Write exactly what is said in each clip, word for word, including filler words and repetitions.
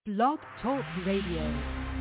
Blog Talk Radio.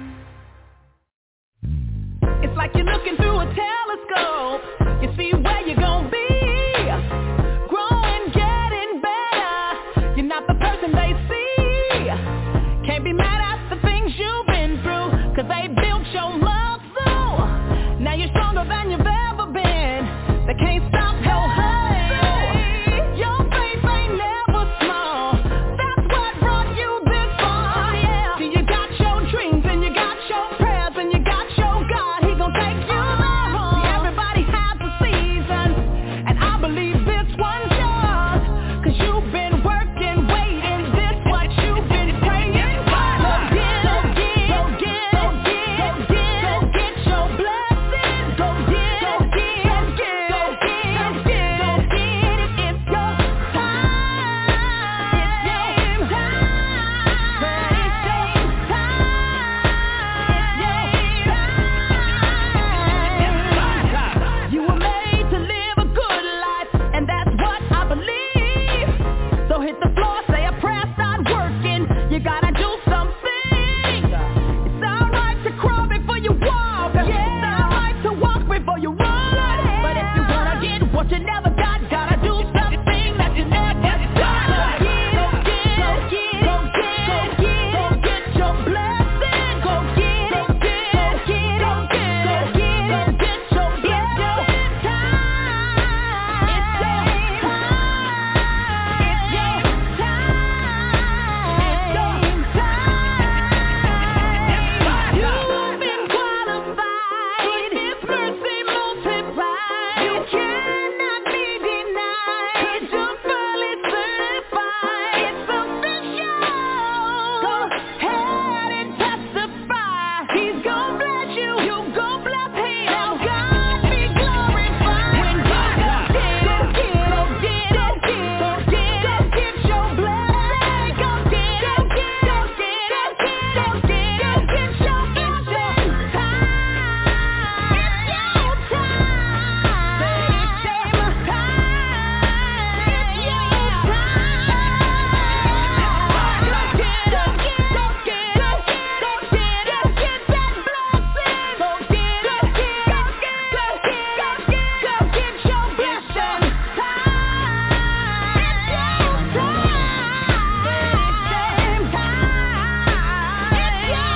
It's like you're looking through a telescope. You see where you're gonna be. Growing, getting better. You're not the person they see. Can't be mad at the things you've been through, 'cause they built your muscle. Now you're stronger than you've ever been. They can't stop your hustle. Your faith ain't never small. That's what brought you this far. Yeah. See, you got your dreams and you got your prayers and you got your God. He gon' take you there. See, everybody has a season, and I believe this one's yours, 'cause you've been working, waiting. This what you've been praying for. Go get, go get, go get, go get, go get, go get your blessings. Go get, go get, go get, go get, go get, go get it. It's your time. It's your time. It's your time. You were made to live a good life, and that's what I believe. So hit the floor, say a prayer, start working. You gotta do something. It's alright to crawl before you walk. It's alright to walk before you run. But if you wanna get what you never got, gotta do something that you never got. Go get, go get, go get, go get, go get, go get your blessing. Go get, go get, go get, go get, go get, go get your blessing. It's time. It's your time. It's your time. It's your time. You've been qualified. His mercy multiplied. You cannot be denied. 'Cause you're fully certified. It's official. Go ahead and testify. He's gon' bless you. You gon' bless him. Now God be glorified. When you go get, go get, go get, go get, go get, go get your blessing. Go get, go get, go get, go get, go get, go get your blessing. It's time. It's your time. Say it's your time. It's your time. Go get, go get, go get, go get, go get, go get that blessing. Go get, go get, go get, go get, go get, go get your blessing. Time. It's your time. It's your time. It's your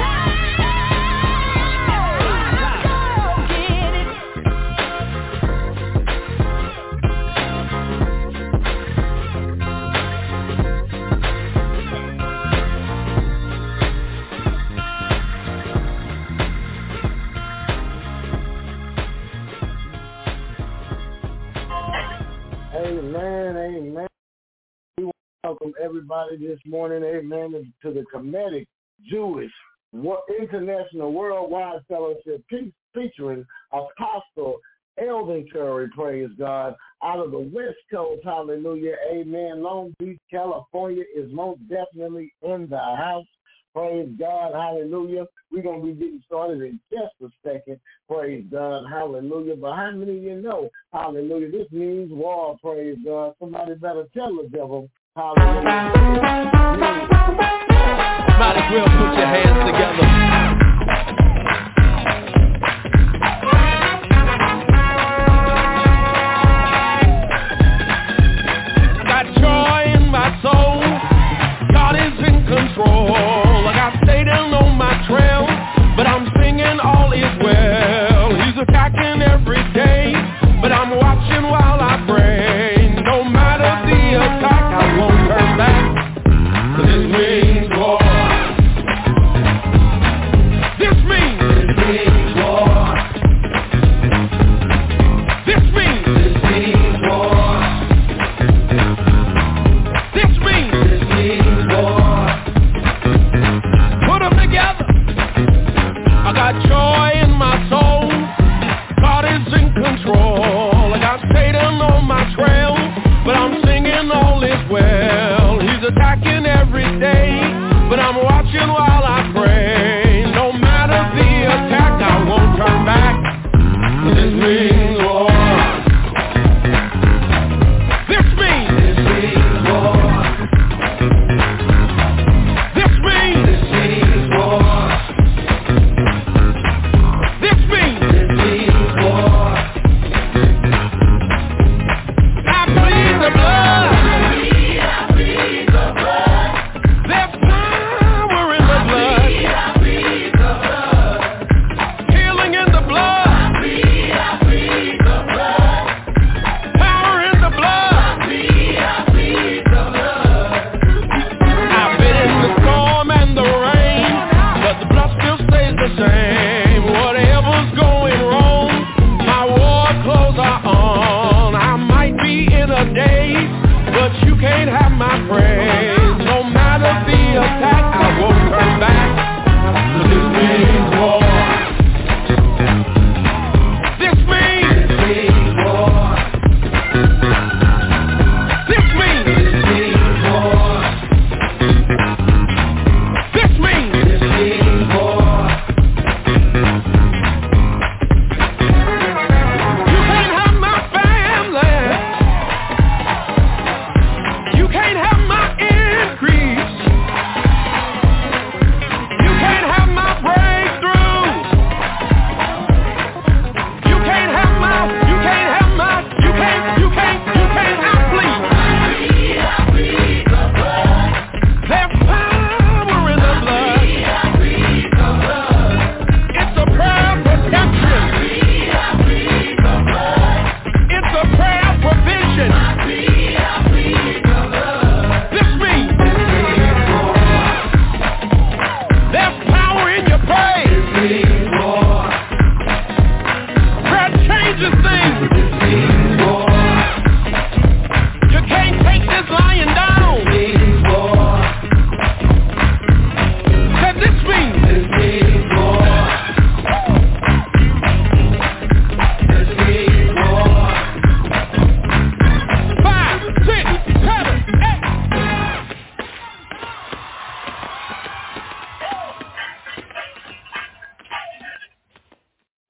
time. Go get it. Amen, amen. We welcome everybody this morning, amen, to the Kemetic Jewish Wo- International Worldwide Fellowship fe- featuring Apostle Elvin Curry, praise God, out of the West Coast, hallelujah, amen. Long Beach, California is most definitely in the house. Praise God, hallelujah. We're going to be getting started in just a second. Praise God, hallelujah. But how many of you know, hallelujah, this means war, praise God. Somebody better tell the devil, hallelujah. Might as well put your hands together. Got joy in my soul. God is in control. I got Satan on my trail, but I'm singing all is well. He's attacking every day, but I'm watching while I pray. No matter the attack, I won't turn back. 'Cause his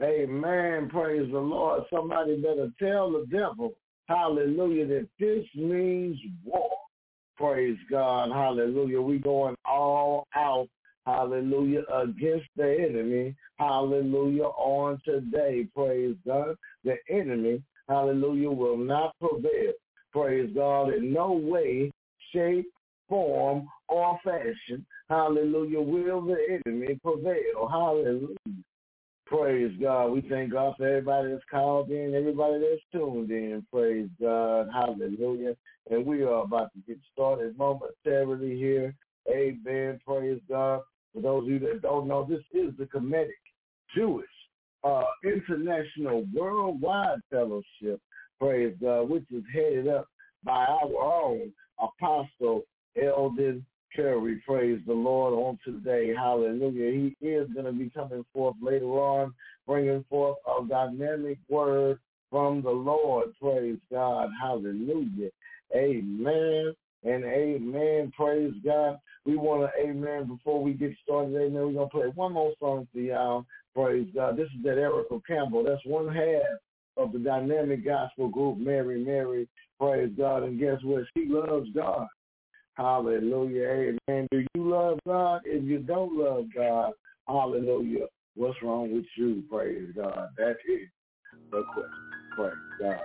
Amen. Praise the Lord. Somebody better tell the devil, hallelujah, that this means war. Praise God. Hallelujah. We going all out, hallelujah, against the enemy. Hallelujah. On today. Praise God. The enemy, hallelujah, will not prevail. Praise God. In no way, shape, form, or fashion, hallelujah, will the enemy prevail. Hallelujah. Praise God. We thank God for everybody that's called in, everybody that's tuned in. Praise God. Hallelujah. And we are about to get started momentarily here. Amen. Praise God. For those of you that don't know, this is the Kemetic Jewish uh, International Worldwide Fellowship. Praise God, which is headed up by our own Apostle Eldon Curry. Praise the Lord on today. Hallelujah. He is going to be coming forth later on, bringing forth a dynamic word from the Lord. Praise God. Hallelujah. Amen and amen. Praise God. We want to, amen, before we get started, amen, we're going to play one more song for y'all. Praise God. This is that Erica Campbell. That's one half of the dynamic gospel group, Mary Mary. Praise God. And guess what? She loves God. Hallelujah. Amen. Do you love God? If you don't love God, hallelujah, what's wrong with you? Praise God. That is the question. Praise God.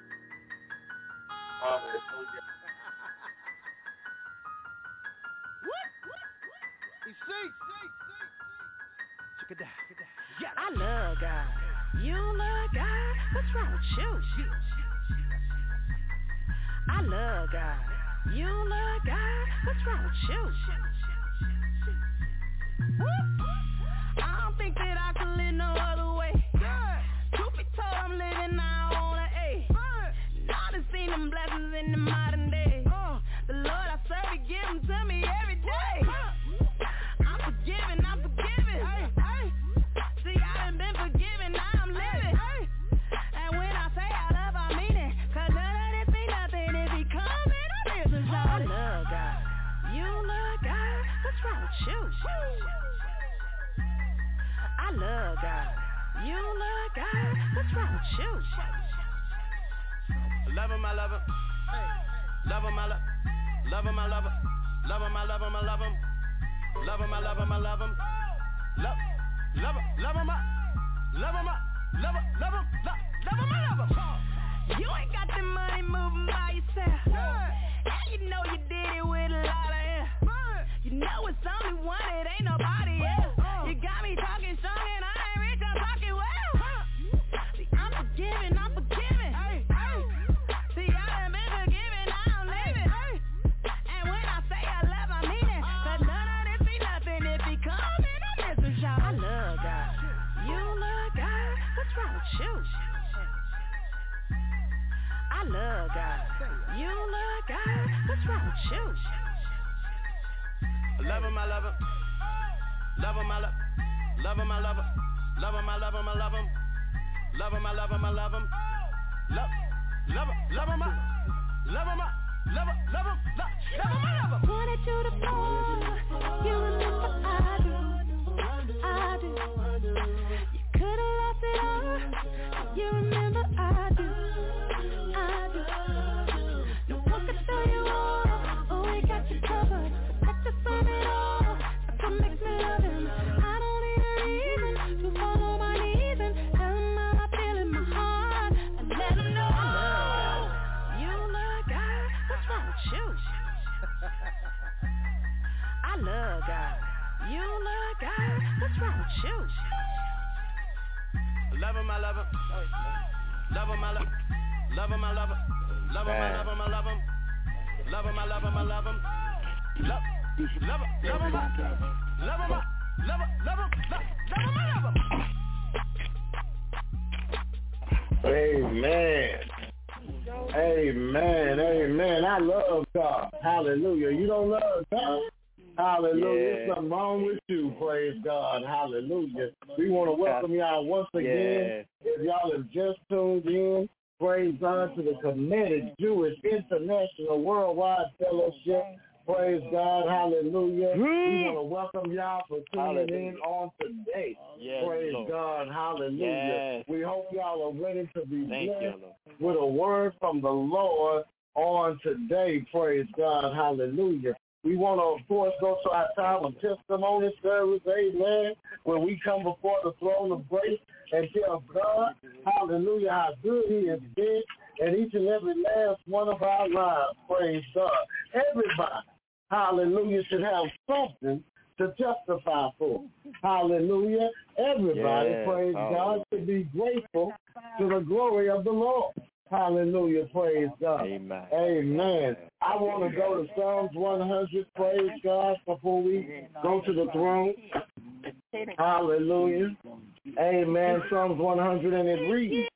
Hallelujah. I love God. You love God? What's wrong with you? I love God. You love God? What's wrong with you? I don't think that I could live no other way. Truth be told, I'm living now on an A. Now to see them blessings in the modern day. The Lord I serve, He give them to me every day. I'm forgiven, I'm forgiven. See, I done been forgiven, now I'm living. And when I say I love, I mean it. Cause none of this ain't nothing if He coming. I love God. You love God? What's wrong with you? I love God. You love God? What's wrong with you? Love him, I love him. Love him, I love Love him, I love him. Love him, I love him, I love him. Love him, I love him, I love him. Love, love him, love him, I love him, I love him, love him, love him, I love him. You ain't got the money moving by yourself. And you know you did it with a lot of air. You know it's only one, it ain't nobody else. You got me talking strong and I ain't rich, I'm talking well. See, I'm forgiving, I'm forgiving. See, I done been forgiven, now I'm living. And when I say I love, I mean it. Cause none of this be nothing if He coming, I'm missing y'all. I love God. You love God? What's wrong with you? I love God. You love God? What's wrong with you? Love him, I love him. Love him, I love Love him, I love him. Love him, I love him, I love him. Love him, I love him, I love him. Love, love him, love him, I love him, I love him, love him, love him, I love him. Wanted you to fall. You remember I do. I do. You could have lost it all. You remember I do. No one can tell you all. Oh, we got you covered. Protect us from it all. That's what makes me love Him. I don't need a reason to fall on my knees and tell Him how I feel in my heart and let Him know. You love God. What's wrong with you? I love God. You love God. What's wrong with you? Love him, I love him. Love him, I love Love him, I love him. Love him, I love him, I love him. Love him, I love him, I love him. Love, love him, love him, I love him, I love him, love him, love him, I love him. Amen. Amen. Amen. I love God. Hallelujah. You don't love God? Hallelujah. Yeah. There's something wrong with you. Praise God. Hallelujah. We want to welcome y'all once again. Yeah. If y'all have just tuned in, praise God, to the Kemetic Jewish International Worldwide Fellowship. Praise God. Hallelujah. We want to welcome y'all for tuning Hallelujah. in on today. Yes, Praise Lord. God. Hallelujah. Yes. We hope y'all are ready to be Thank you, blessed Lord. with a word from the Lord on today. Praise God. Hallelujah. We want to, of course, go to our time of testimony service, amen, where we come before the throne of grace and tell God, hallelujah, how good he has been in each and every last one of our lives. Praise God. Everybody, hallelujah, should have something to testify for. Hallelujah. Everybody, Yes, praise hallelujah. God, should be grateful to the glory of the Lord. Hallelujah. Praise God. Amen. Amen. I want to go to Psalms one hundred. Praise God before we go to the throne. Hallelujah. Amen. Psalms one hundred, and it reads,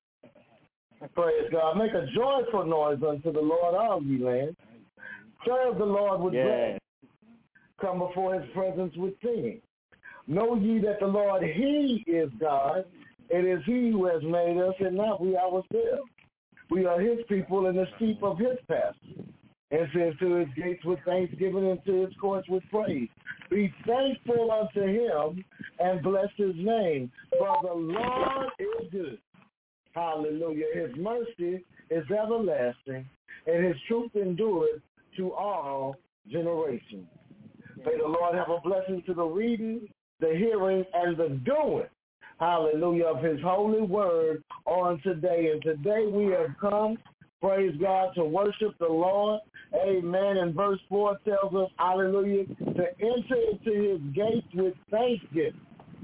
praise God, make a joyful noise unto the Lord, all ye lands. Serve the Lord with Yes. gladness. Come before his presence with singing. Know ye that the Lord, he is God. It is he who has made us, and not we ourselves. We are his people and the sheep of his pasture. Enter into his gates with thanksgiving, into his courts with praise. Be thankful unto him and bless his name. For the Lord is good. Hallelujah. His mercy is everlasting, and his truth endureth to all generations. May the Lord have a blessing to the reading, the hearing, and the doing, hallelujah, of his holy word on today. And today we have come, praise God, to worship the Lord. Amen. And verse four tells us, hallelujah, to enter into his gates with thanksgiving.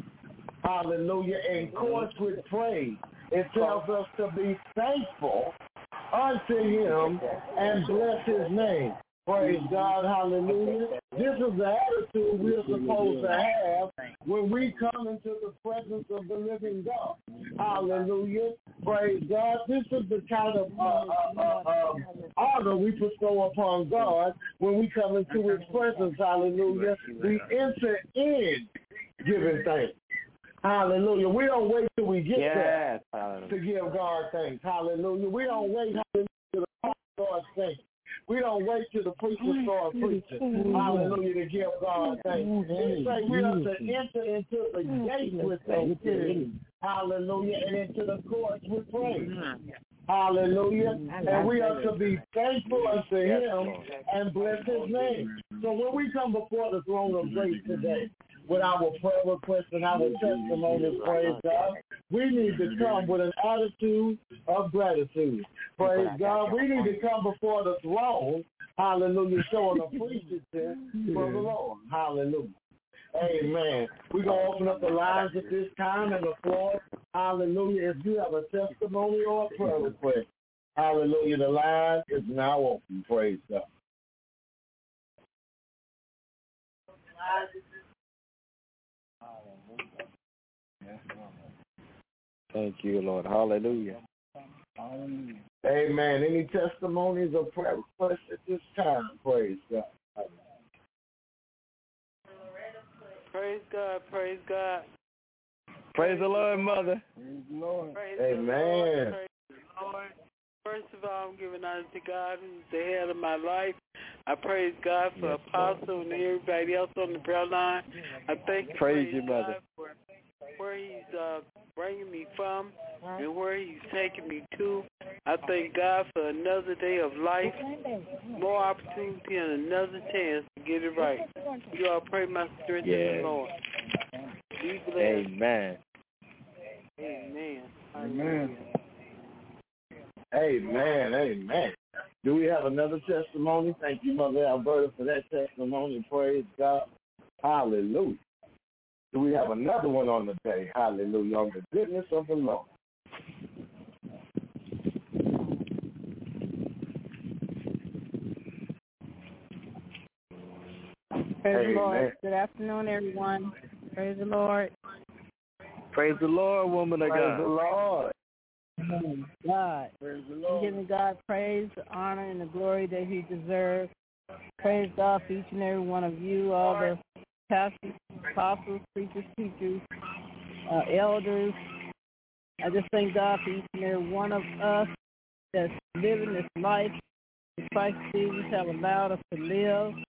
Hallelujah. And courts with praise. It tells us to be thankful unto him and bless his name. Praise God, hallelujah. This is the attitude we're supposed to have when we come into the presence of the living God. Hallelujah. Praise God. This is the kind of uh, uh, uh, uh, honor we bestow upon God when we come into his presence. Hallelujah. We enter in giving thanks. Hallelujah. We don't wait till we get Yes. there to give God thanks. Hallelujah. We don't wait hallelujah, to the God thanks. We don't wait till the preacher starts preaching. Hallelujah, to give God thanks. It say we are to enter into the gates with thanksgiving. Hallelujah, and into the courts with praise. Hallelujah. And we are to be thankful unto him and bless his name. So when we come before the throne of grace today, with our prayer requests and our testimonies, praise God, we need to come with an attitude of gratitude. Praise God. We need to come before the throne, hallelujah, showing appreciation for the Lord. Hallelujah. Amen. We're going to open up the lines at this time and the floor. Hallelujah. If you have a testimony or a prayer request, hallelujah, the line is now open. Praise God. Thank you, Lord. Hallelujah. Amen. Any testimonies or prayer requests at this time? Praise God. Praise God. Praise God. Praise the Lord, Mother. Praise the Lord. Praise Amen. the Lord. Praise the Lord. First of all, I'm giving honor to God, who's the head of my life. I praise God for Yes, Apostle and everybody else on the prayer line. I thank you, Praise praise you, Mother. God, for where he's uh, bringing me from and where he's taking me to. I thank God for another day of life, more opportunity, and another chance to get it right. You all pray my strength Yes. in the Lord. Be blessed. Amen. Amen. Amen. Amen. Amen. Do we have another testimony? Thank you, Mother Alberta, for that testimony. Praise God. Hallelujah. Do we have another one on the day? Hallelujah. On the goodness of the Lord. Praise Amen. the Lord. Good afternoon, everyone. Praise the Lord. Praise the Lord, woman of Praise God. the Lord. God. Praise the I'm Lord. giving God praise, the honor, and the glory that he deserves. Praise God for each and every one of you, all the pastors, apostles, preachers, teachers, uh, elders. I just thank God for each and every one of us that's living this life that Christ Jesus have allowed us to live.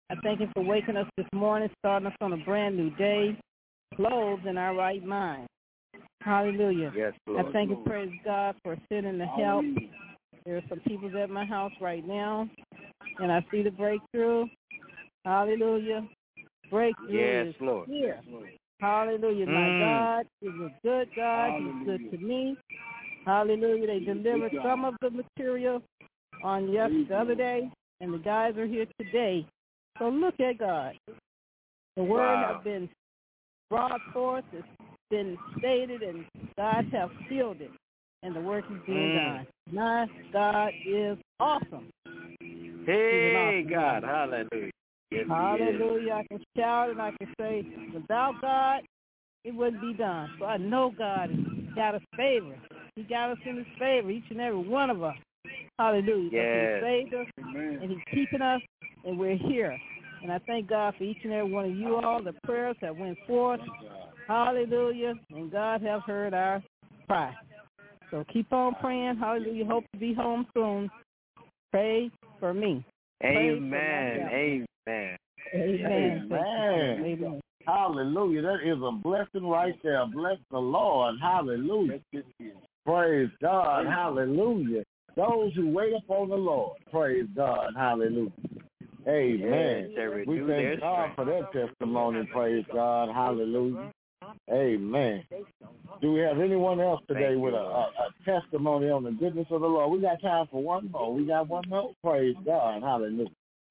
I thank him for waking us this morning, starting us on a brand new day, clothed in our right mind. Hallelujah. Yes, Lord. I thank and praise God for sending the help. There are some people at my house right now, and I see the breakthrough. Hallelujah. Breakthrough Yes, is Lord. here. Hallelujah. Mm. My God is a good God. He's good to me. Hallelujah. They delivered some of the material on yes, the other day, and the guys are here today. So look at God. The word Wow. has been brought forth. It's been stated, and God has sealed it, and the work is being Mm. done. My God is awesome. Hey, awesome God. God. Hallelujah. Yes, Hallelujah. I can shout and I can say, without God, it wouldn't be done. So I know God has got us favor. He got us in his favor, each and every one of us. Hallelujah. Yes. He saved us, and he's keeping us, and we're here. And I thank God for each and every one of you all. The prayers that went forth. Hallelujah. And God has heard our cry. So keep on praying. Hallelujah. Hope to be home soon. Pray for me. Amen. Amen. Amen. Amen. Amen. Hallelujah. That is a blessing right there. Bless the Lord. Hallelujah. Praise God. Hallelujah. Those who wait upon the Lord. Praise God. Hallelujah. Amen. Yes, we thank God for that testimony. Praise God. Hallelujah. Amen. Do we have anyone else today with a, a, a testimony on the goodness of the Lord? We got time for one more. We got one more. Praise God. Hallelujah.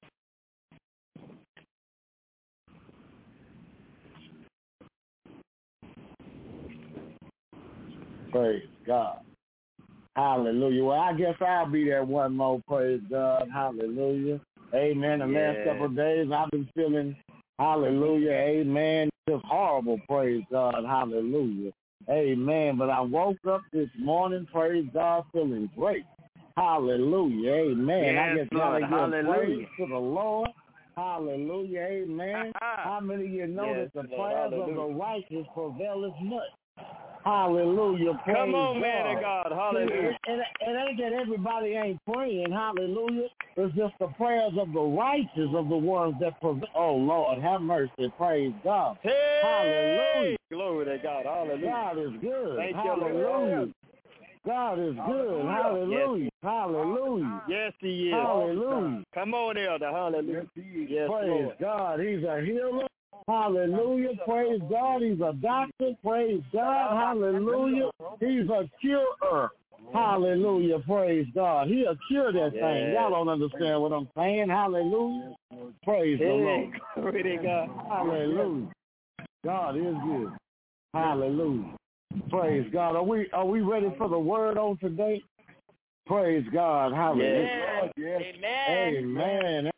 Praise God. Hallelujah. Well, I guess I'll be that one more. Praise God. Hallelujah. Amen. The yes. last couple of days I've been feeling, hallelujah, amen, just horrible. Praise God. Hallelujah. Amen. But I woke up this morning, praise God, feeling great. Hallelujah. Amen. Yes, I just Lord. gotta give Hallelujah. praise to the Lord. Hallelujah. Amen. How many of you know yes, that the Lord. prayers Hallelujah. of the righteous prevaileth much? Hallelujah. Praise Come on, God. man of God. Hallelujah. See, it, it, it ain't that everybody ain't praying. Hallelujah. It's just the prayers of the righteous of the ones that prevail. Oh, Lord, have mercy. Praise God. Hey! Hallelujah. Glory to God. Hallelujah. God is good. Thank Hallelujah. you, Lord. God is good. Hallelujah. Yes. Hallelujah. Yes, he is. Hallelujah. Come on, Elder. Hallelujah. Yes, he is. Yes, Praise Lord. God. He's a healer. Hallelujah. Praise God. He's a doctor. Praise God. Hallelujah. He's a curer. Hallelujah. Praise God. He'll cure that Yes. thing. Y'all don't understand what I'm saying. Hallelujah. Praise Hey, the Lord. glory to God. Hallelujah. God is good. Hallelujah. Praise God. Are we are we ready for the word on today? Praise God. Hallelujah. Yes. Amen. Amen.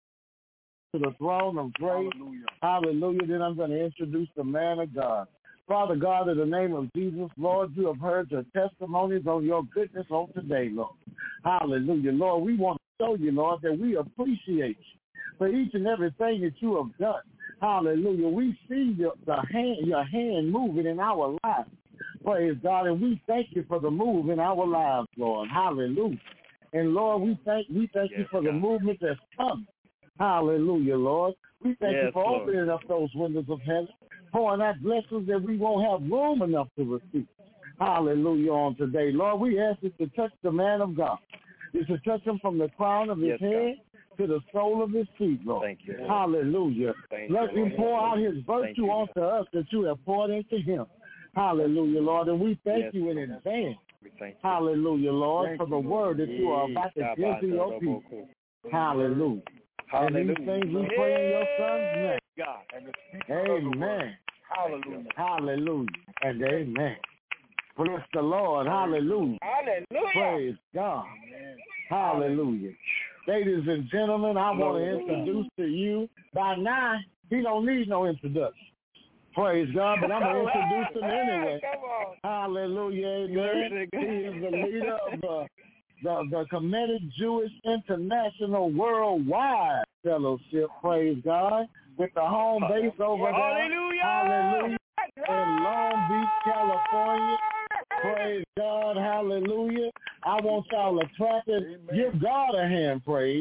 To the throne of grace. Hallelujah. Hallelujah. Then I'm going to introduce the man of God. Father God, in the name of Jesus, Lord, you have heard the testimonies on your goodness on today, Lord. Hallelujah. Lord, we want to show you, Lord, that we appreciate you for each and everything that you have done. Hallelujah. We see your, the hand, your hand moving in our lives. Praise God. And we thank you for the move in our lives, Lord. Hallelujah. And Lord, we thank we thank Yes, you for the God. movement that's coming. Hallelujah, Lord. We thank Yes, you for Lord. opening up those windows of heaven, pouring out blessings that we won't have room enough to receive. Hallelujah on today. Lord, we ask you to touch the man of God. You to touch him from the crown of his Yes, head to the sole of his feet, Lord. Thank you, Lord. Hallelujah. Thank Let you, him Lord. pour out his Thank virtue you, onto us that you have poured into him. Hallelujah, Lord. And we thank Yes, you in Lord. advance. We thank you. Hallelujah, Lord, Thank for the you, word that you are Yee, about to give Shabbat, to your Shabbat, people. Shabbat. Hallelujah. And these Hallelujah. things we pray in your son's name. God. And the speaker of the word. Amen. Hallelujah. Hallelujah. And amen. Bless the Lord. Hallelujah. Hallelujah. Praise God. Hallelujah. Ladies and gentlemen, I want to introduce to you. By now, he don't need no introduction. Praise God, but I'm going to introduce him anyway. Come on. Hallelujah. Amen. He is the leader of the, the, the Kemetic Jewish International Worldwide Fellowship. Praise God. With the home base over there. Hallelujah. Hallelujah. In Long Beach, California. Praise God. Hallelujah. I want y'all to clap and give God a hand praise.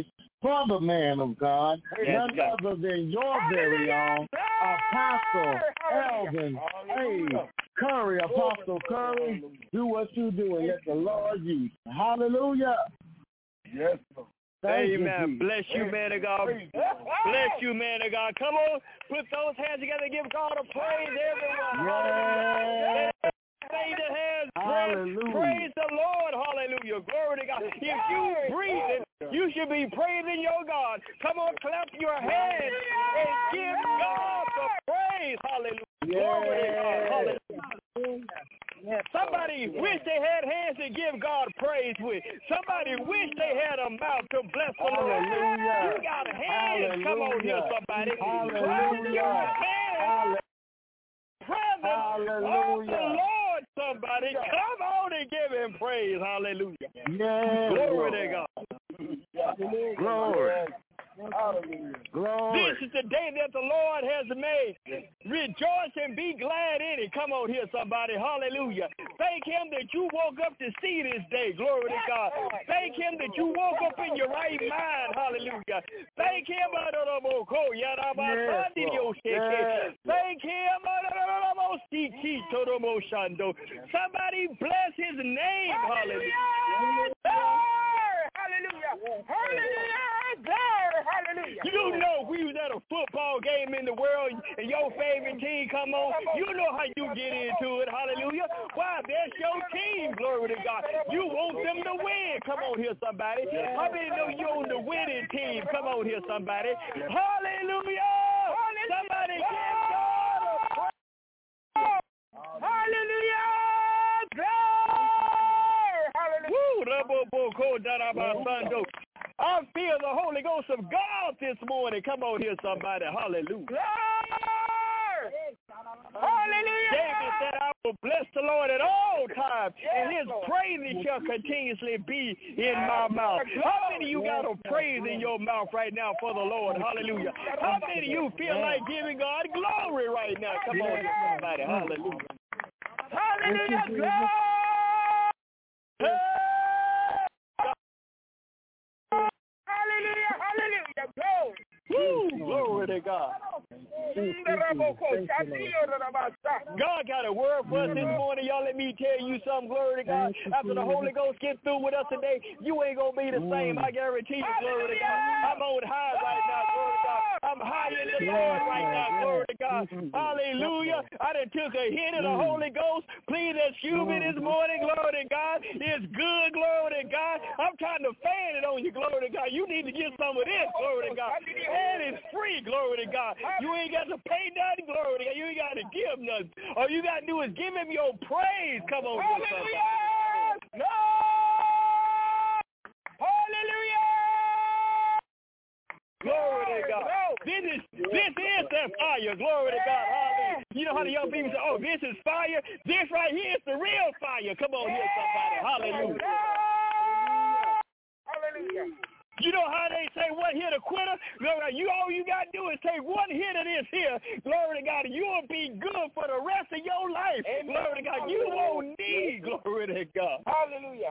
for the man of God, Yes, none God. other than your very own Apostle Elvin A. Curry. Apostle Curry, do what you do and let the Lord use you. Hallelujah. Yes, Lord. Thank Amen. you, Bless you, man of God. Bless you, man of God. Come on, put those hands together and give God a praise, everyone. Yes. Say the hands, Hallelujah. praise the Lord. Hallelujah. Glory to God. If you breathe, you should be praising your God. Come on, clap your hands and give God the praise. Hallelujah. Glory to God. Hallelujah. Somebody wish they had hands to give God praise with. Somebody wish they had a mouth to bless the Lord. Hallelujah. You got hands. Come on here, somebody. Hallelujah. Hands. Presence of the Lord, somebody. Come on and give him praise. Hallelujah. Yes, Glory Lord. to God. Glory. Glory. This is the day that the Lord has made. Rejoice and be glad in it. Come on here, somebody. Hallelujah. Thank him that you woke up to see this day. Glory to God. Thank him that you woke up in your right mind. Hallelujah. Thank him. Thank him. Somebody bless his name. Hallelujah. Hallelujah. Hallelujah. Glory. Hallelujah. You know we was at a football game in the world and your favorite team come on. You know how you get into it. Hallelujah. Why? That's your team. Glory to God. You want them to win. Come on here, somebody. How many know you on the winning team? Come on here, somebody. Hallelujah. Somebody give God a praise. Hallelujah. Woo! I feel the Holy Ghost of God this morning. Come on here, somebody. Hallelujah. Hallelujah. David said, I will bless the Lord at all times, and his praise shall continuously be in my mouth. How many of you got a praise in your mouth right now for the Lord? Hallelujah. How many of you feel like giving God glory right now? Come on here, somebody. Hallelujah. Hallelujah. Glory. Hallelujah, hallelujah, glory. Woo, glory to God. God got a word for us this morning. Y'all, let me tell you something, glory to God. After the Holy Ghost gets through with us today, you ain't going to be the same. I guarantee you, glory to God. I'm on high right now, glory to God. I'm high in the Lord right now, glory to God. Hallelujah. I done took a hit of the Holy Ghost. Please excuse me this morning, glory to God. It's good, glory to God. I'm trying to fan it on you, glory to God. You need to get some of this, glory to God. And it's free, glory to God. You ain't got to pay nothing, glory to God. You ain't got to give nothing. All you got to do is give him your praise. Come on, hallelujah. No! Hallelujah! Glory to God. This is this is that fire. Glory to God. Hallelujah. You know how the young people say, oh, this is fire? This right here is the real fire. Come on here, somebody. Hallelujah. Hallelujah. You know how they say one hit a quitter? Glory, you all you got to do is take one hit of this here. Glory to God. You'll be good for the rest of your life. Amen. Glory to God. You won't need, glory to God. Hallelujah.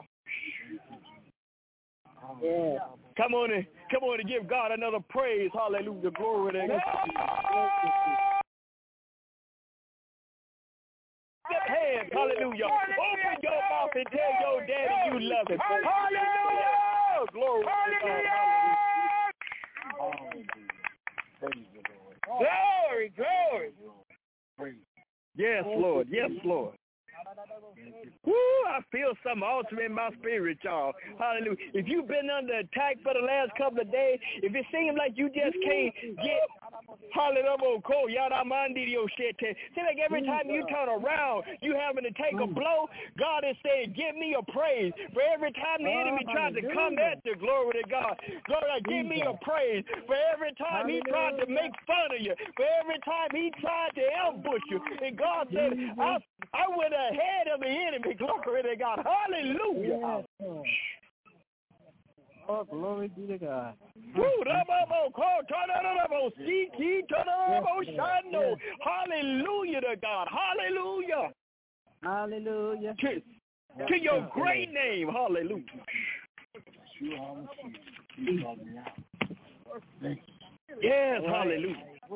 Yeah. Come on and come on and give God another praise. Hallelujah. Glory to God. Hands, hallelujah. Open your mouth and tell your daddy you love him. Hallelujah. Glory. Hallelujah. Glory, glory. Yes, Lord. Yes, Lord. Woo, I feel something awesome in my spirit, y'all. Hallelujah. If you've been under attack for the last couple of days, if it seems like you just can't get, hallelujah, seems like every time you turn around, you having to take a blow, God is saying, give me a praise. For every time the enemy tries to come at you, glory to God, glory, give me a praise. For every time he tried to make fun of you, for every time he tried to ambush you, and God said, I, I went ahead of the enemy, glory to God, hallelujah. Oh, glory be to God. Hallelujah to God. Hallelujah. Hallelujah. To, to your great name. Hallelujah. Yes, hallelujah.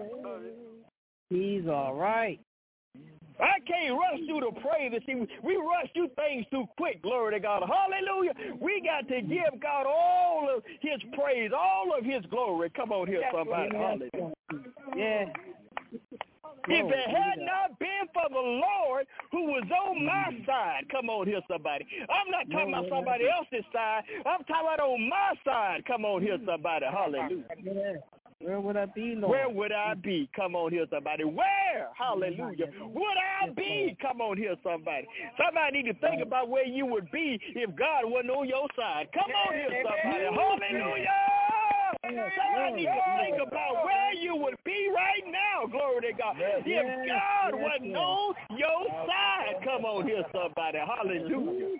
He's all right. I can't rush through the praise. See, we rush through things too quick, glory to God. Hallelujah. We got to give God all of his praise, all of his glory. Come on here, somebody. Hallelujah. Yeah. If it had not been for the Lord who was on my side, come on here, somebody. I'm not talking about somebody else's side. I'm talking about on my side. Come on here, somebody. Hallelujah. Yeah. Where would I be, Lord? Where would I be? Come on here, somebody. Where? Hallelujah. Would I be? Come on here, somebody. Somebody need to think about where you would be if God wasn't on your side. Come on here, somebody. Hallelujah. Somebody need to think about where you would be right now. Glory to God. If God wasn't on your side, come on here, somebody. Hallelujah.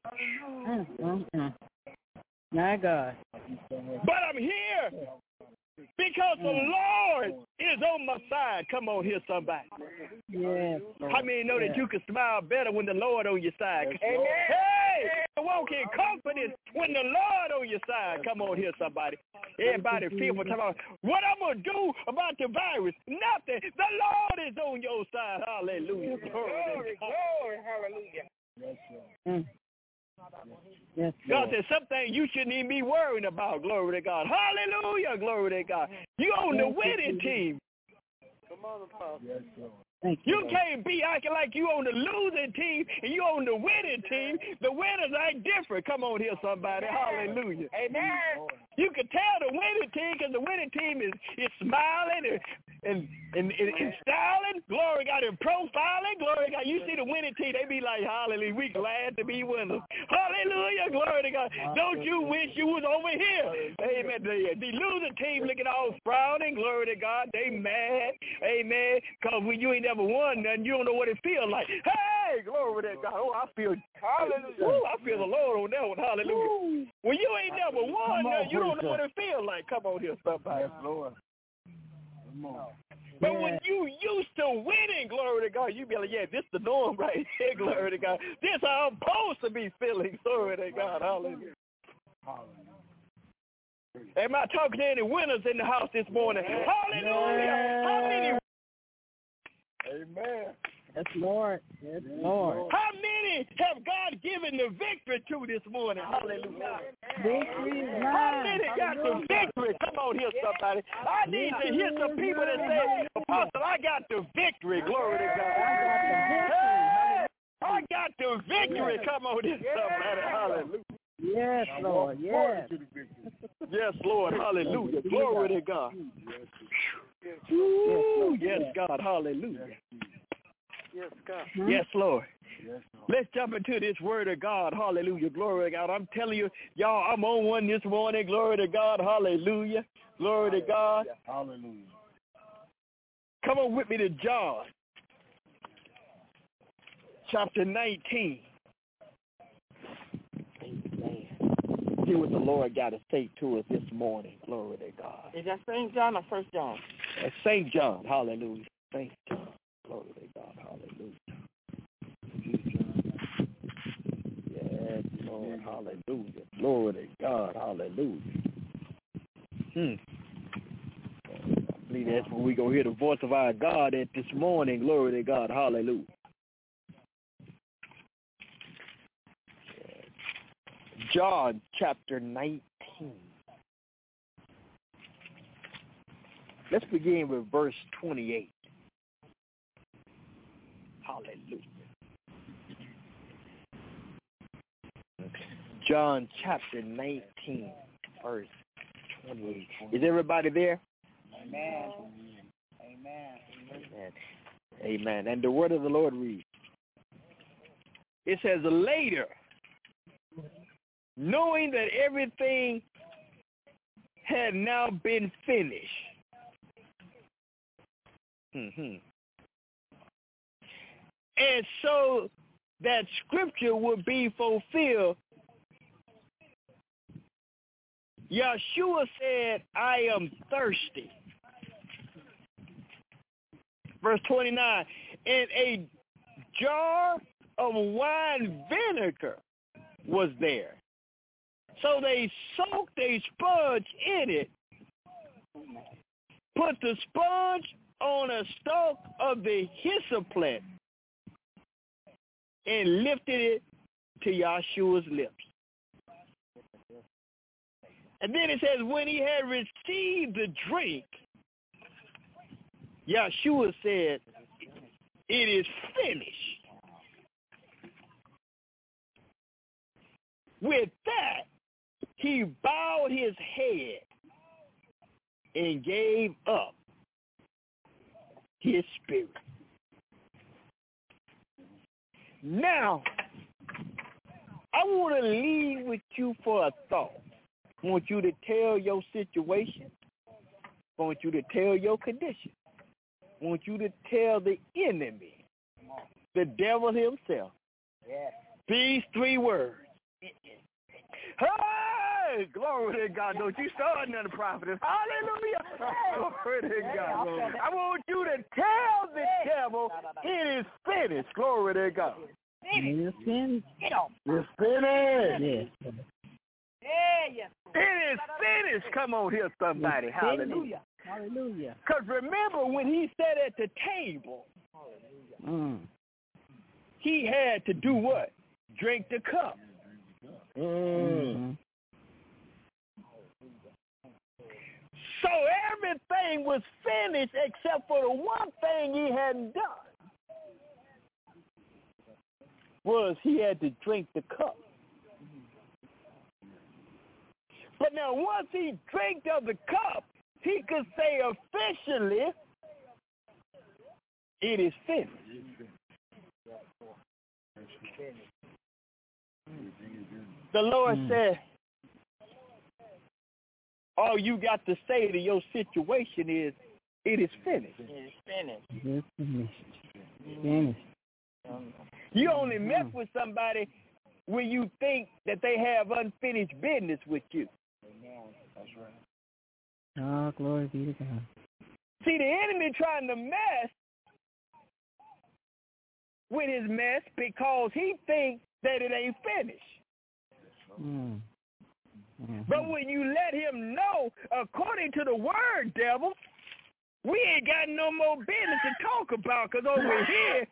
My God. But I'm here because the Lord is on my side. Come on here, somebody. Yes. How many know that you can smile better when the Lord on your side? Hey, walk in confidence when the Lord on your side. Come on here, somebody. Everybody fearful. Talk about what I'm going to do about the virus. Nothing. The Lord is on your side. Hallelujah. Glory, glory, hallelujah. Yes, mm. Yes, God said something you shouldn't even be worrying about. Glory to God. Hallelujah. Glory to God. You on the winning team. Come on, Apostle. Yes, Lord. Thank You, you can't be acting like you on the losing team and you on the winning team. The winners ain't different. Come on here, somebody. Hallelujah. Amen. You can tell the winning team because the winning team is, is smiling and and, and, and, and styling. Glory God, and profiling. Glory God. You see the winning team, they be like, hallelujah, we glad to be winners. Hallelujah. Glory to God. Don't you wish you was over here? Amen. The, the losing team looking all frowning. Glory to God. They mad. Amen. Because when you ain't never won nothing, you don't know what it feels like. Hey, glory to God. Oh, I feel, hallelujah. Ooh, I feel the Lord on that one. Hallelujah. When you ain't never won nothing, you don't know what it feels like. Come on here, somebody. Yes, Lord. Come on. But yeah. When you used to winning, glory to God, you be like, yeah, this the norm right here, glory to God. This how I'm supposed to be feeling, glory to God. Hallelujah. Am I talking to any winners in the house this morning? Hallelujah. Yeah. How many? Amen. Yes, Lord. Yes, Lord. How many have God given the victory to this morning? Hallelujah. Victory is mine. How many got the victory? Come on here, somebody. I need to hear some people that say, Apostle, I got the victory. Glory to God. Hey, I got the victory. Come on here, somebody. Hallelujah. Yes, Lord. Yes. Yes, Lord. Hallelujah. Glory to God. Ooh, yes, God. Hallelujah. Yes, God. Yes, Lord. Let's jump into this word of God. Hallelujah. Glory to God. I'm telling you, y'all, I'm on one this morning. Glory to God. Hallelujah. Glory to God. Hallelujah. Come on with me to John, chapter nineteen. Amen. See what the Lord got to say to us this morning. Glory to God. Is that Saint John or First John? That's Saint John. Hallelujah. Saint John. Glory to God. Hallelujah. Yes, Lord. Hallelujah. Glory to God. Hallelujah. Hmm. I believe that's when we're going to hear the voice of our God at this morning. Glory to God. Hallelujah. John chapter nineteen. Let's begin with verse twenty-eight. Hallelujah. John chapter nineteen, verse twenty-eight. Is everybody there? Amen. Amen. Amen. Amen. And the word of the Lord reads. It says, later, knowing that everything had now been finished. Mm-hmm. And so that scripture would be fulfilled. Yeshua said, I am thirsty. Verse twenty-nine, and a jar of wine vinegar was there. So they soaked a sponge in it put the sponge on a stalk of the hyssop plant and lifted it to Yahshua's lips. And then it says, when he had received the drink, Yahshua said, it is finished. With that, he bowed his head and gave up his spirit. Now, I want to leave with you for a thought. I want you to tell your situation. I want you to tell your condition. I want you to tell the enemy, the devil himself, Yes. these three words. Hey, glory to God. Don't you start another prophetess. Hallelujah. Glory to God. I want you to tell the devil it is finished. Glory to God. It's finished. It's finished. Yes. Yeah, It is finished. Come on here, somebody. Hallelujah. Hallelujah. Because remember when he sat at the table, Mm. he had to do what? Drink the cup. Mm. So everything was finished except for the one thing he hadn't done, was he had to drink the cup. But now once he drank of the cup, he could say officially, it is finished. The Lord Mm. said, all you got to say to your situation is, it is finished. it's finished. It's finished. Finished. You only mess with somebody when you think that they have unfinished business with you. That's right. Oh, glory be to God. See, the enemy trying to mess with his mess because he thinks that it ain't finished. Mm. Mm-hmm. But when you let him know, according to the word, devil, we ain't got no more business to talk about, because over here,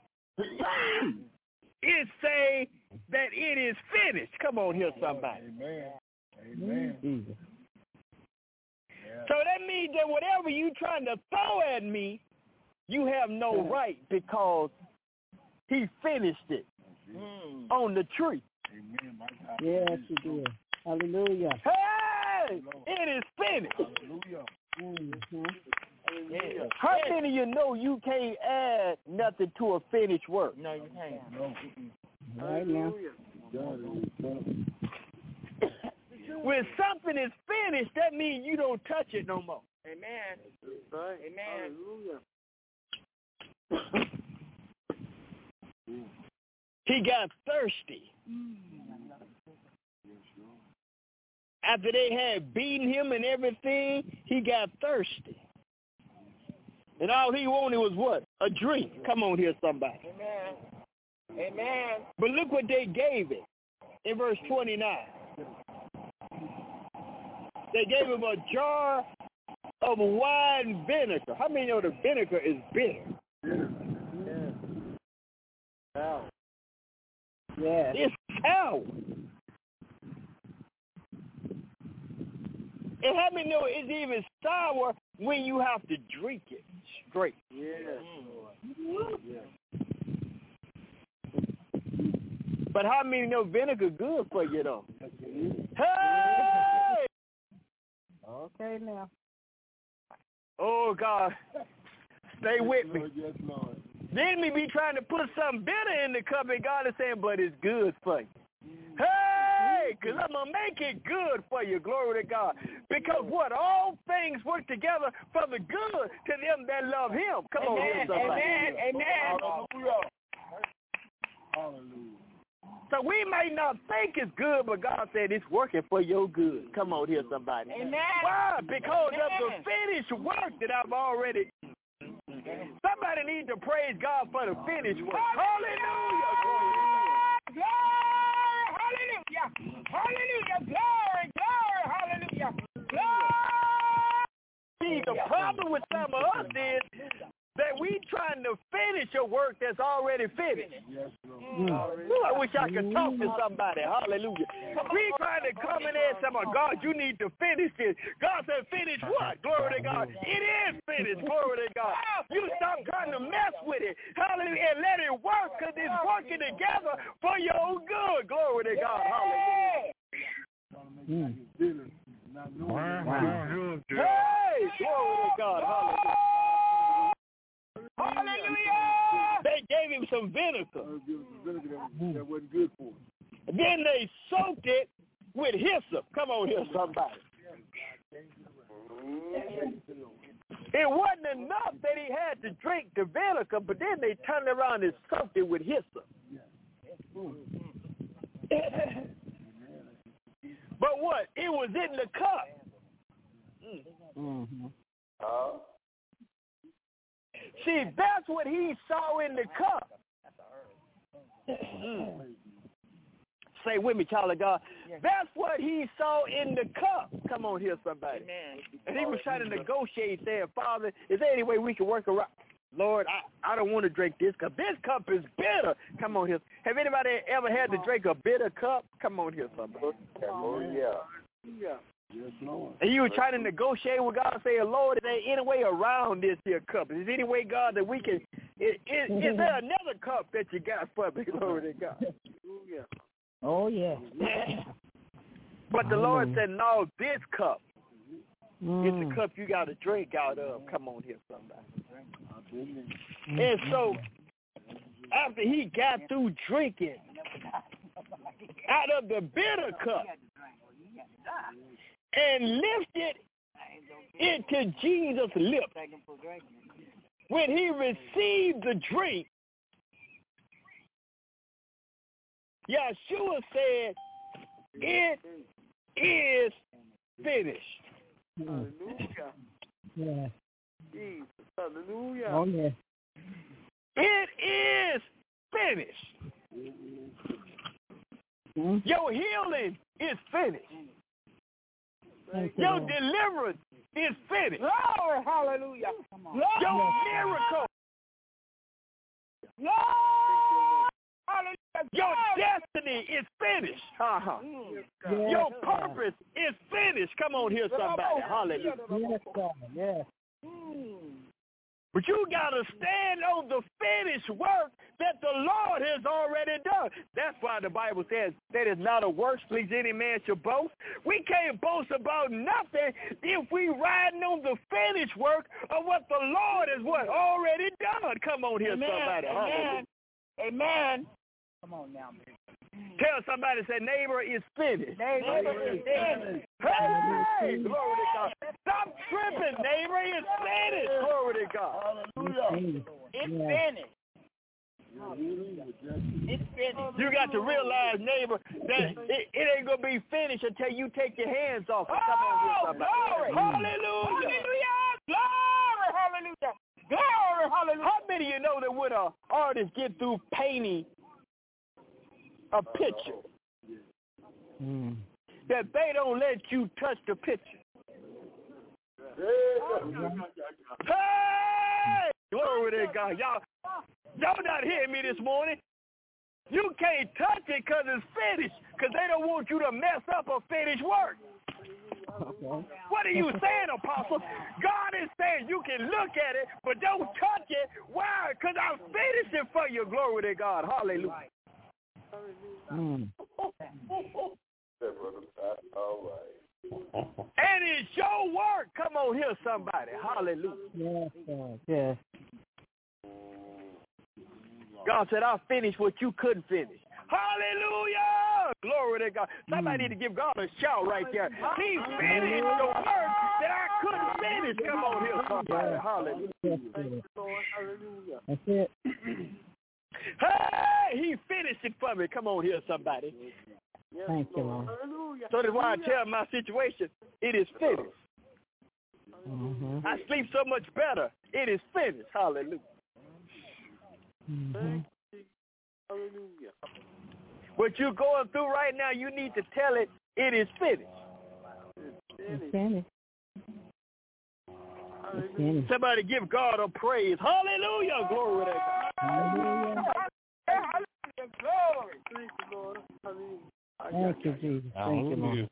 it say that it is finished. Come on here, somebody. Amen. Amen. Jesus. So that means that whatever you trying to throw at me, you have no right, because he finished it Mm. on the tree. Amen. My God. Yes, you did. Hallelujah. Hey, it is finished. Hallelujah. Mm-hmm. Yeah. How many of you know you can't add nothing to a finished work? No, you can't. No. Right now. God is done. When something is finished, that means you don't touch it no more. Amen. Amen. He got thirsty. After they had beaten him and everything, he got thirsty. And all he wanted was what? A drink. Come on here, somebody. Amen. Amen. But look what they gave it in verse twenty-nine. They gave him a jar of wine vinegar. How many know the vinegar is bitter? Yes. It's sour. And how many know it's even sour when you have to drink it straight? Yeah. But how many know vinegar good for you though? Hey! Okay now. Oh God, stay with me. Yes, Lord. The enemy be trying to put something bitter in the cup, and God is saying, but it's good for you. Hey, because I'm going to make it good for you, glory to God. Because what? All things work together for the good to them that love him. Come on here, somebody. Amen. Amen. Hallelujah. Hallelujah. So we may not think it's good, but God said it's working for your good. Come on here, somebody. Amen. Why? Because of the Amen. finished work that I've already. Somebody needs to praise God for the finished work. Hallelujah. Glory. Hallelujah. Hallelujah. Glory. Glory. Hallelujah. Glory. the problem with some of us is that we trying to finish a work that's already finished. Mm. I wish I could talk to somebody. Hallelujah. We trying to come in there and say, God, you need to finish this. God said, finish what? Glory to God. It is finished. Glory to God. You stop trying to mess with it. Hallelujah. And let it work because it's working together for your own good. Glory to God. Hallelujah. Mm. Hey, glory to God. Hallelujah. Hallelujah! They gave him some vinegar. That wasn't good for him. Then they soaked it with hyssop. Come on here, somebody. It wasn't enough that he had to drink the vinegar, but then they turned around and soaked it with hyssop. But what? It was in the cup. Mm-hmm. Uh, See, that's what he saw in the cup. Mm. Say with me, child of God. That's what he saw in the cup. Come on here, somebody. Amen. And he was trying to negotiate, saying, Father, is there any way we can work around? Lord, I, I don't want to drink this cup. This cup is bitter. Come on here. Have anybody ever had to drink a bitter cup? Come on here, somebody. Oh, yeah. Yeah. Yes, Lord. And you were trying to negotiate with God, saying, Lord, is there any way around this here cup? Is there any way, God, that we can, is, is, is there another cup that you got for me? Glory to God. Oh, yeah. But the Lord said, no, this cup mm. is the cup you got to drink out of. Come on here, somebody. And so, after he got through drinking out of the bitter cup, and lifted into Jesus' lips. When he received the drink, Yeshua said, it is finished. Hallelujah. Yeah. Jesus. Hallelujah. Oh, yeah. It is finished. Mm-hmm. Your healing is finished. Your deliverance is finished. Glory, hallelujah. Your miracle. Hallelujah. Your destiny is finished. Uh-huh. Yes, Your purpose is finished. Come on here, somebody. Hallelujah. Yes, God. Yes. But you got to stand on the finished work that the Lord has already done. That's why the Bible says that is not a works please any man should boast. We can't boast about nothing if we riding on the finished work of what the Lord has what already done. Come on here, Amen. somebody. Amen. Amen. Come on now, baby. Tell somebody, say, neighbor is finished. Neighbor is finished. Hey, glory to God. Stop tripping, neighbor is finished. Glory to God. Hallelujah. It's finished. It's finished. You got to realize, neighbor, that it, it ain't going to be finished until you take your hands off it. Come on here, somebody. Glory. Hallelujah. Hallelujah. Glory. Hallelujah. Glory. Hallelujah. How many of you know that when an artist get through painting a picture, Mm. that they don't let you touch the picture? Hey! Glory to God. Y'all, y'all not hearing me this morning. You can't touch it because it's finished, because they don't want you to mess up a finished work. Okay. What are you saying, Apostle? God is saying you can look at it, but don't touch it. Why? Because I finished it for you. Glory to God. Hallelujah. Mm. And it's your work. Come on here, somebody. Hallelujah. Yes, God. Yes. God said, I'll finish what you couldn't finish. Hallelujah. Glory to God. Somebody mm. need to give God a shout right there. He finished the work that I couldn't finish. Come on here, somebody. Hallelujah. Hallelujah. That's it. Hey, he finished it for me. Come on here, somebody. Thank you, Lord. So that's why I tell my situation, it is finished. Mm-hmm. I sleep so much better. It is finished. Hallelujah. Mm-hmm. Hallelujah. What you're going through right now, you need to tell it, it is finished. It's finished. Somebody give God a praise. Hallelujah. Glory to God. Hallelujah. Hallelujah. Glory. Thank you, Lord. Hallelujah. Thank you, Jesus. Thank you, Lord.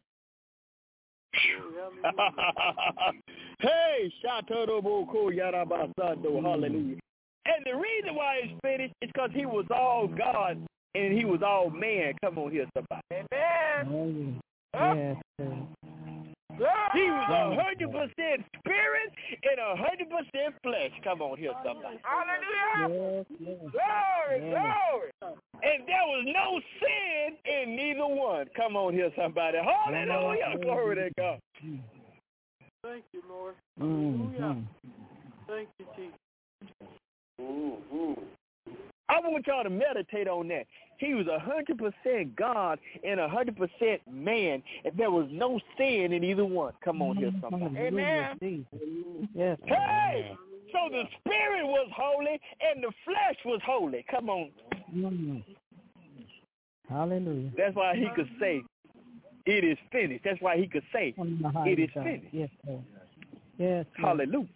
Hey, Shatorobo Yarabasando. Hallelujah. And the reason why it's finished is because he was all God and he was all man. Come on here, somebody. Amen. Yes, sir. He was a hundred percent spirit and a hundred percent flesh. Come on here, somebody. Hallelujah. Yes, yes. Glory, Yes. glory. And there was no sin in neither one. Come on here, somebody. Hallelujah. Glory to God. Thank you, Lord. Mm-hmm. Hallelujah. Thank you, Jesus. Mm-hmm. I want y'all to meditate on that. He was a hundred percent God and a hundred percent man, and there was no sin in either one. Come on here, somebody. Amen. Yes. Hey, so the spirit was holy and the flesh was holy. Come on. Mm-hmm. Hallelujah. That's why he could say, "It is finished." That's why he could say, "It is finished." Yes, sir. Yes. Sir. Hallelujah.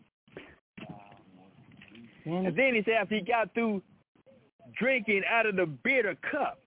And then he said, after he got through drinking out of the bitter cup,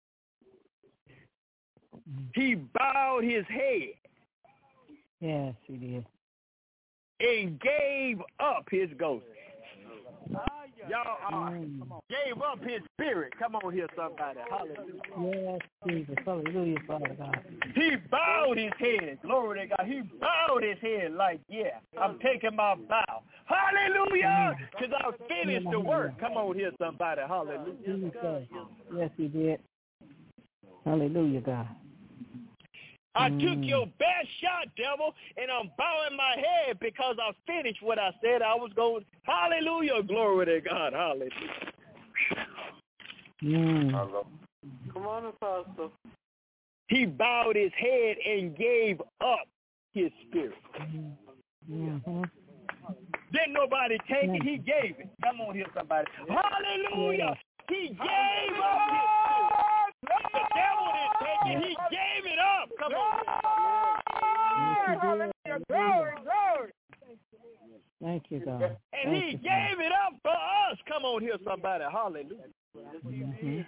he bowed his head. Yes, he did. And gave up his ghost. Y'all are, mm. gave up his spirit. Come on here, somebody. Hallelujah. Yes, Jesus. Hallelujah, Father God. He bowed his head. Glory to God. He bowed his head like, yeah, I'm taking my bow. Hallelujah. Because I finished the work. Come on here, somebody. Hallelujah. Jesus. Yes, he did. Hallelujah, God. I mm. took your best shot, devil, and I'm bowing my head because I finished what I said I was going. Hallelujah. Glory to God. Hallelujah. Mm. Come on, Apostle. He bowed his head and gave up his spirit. Mm-hmm. Didn't nobody take it. He gave it. Come on here, somebody. Hallelujah. He gave up his spirit. The devil didn't take it. He gave it up. Come on. Hallelujah. Glory, glory. Thank you, God. And Thank he you, gave it up for us. Come on here, somebody. Hallelujah. Mm-hmm.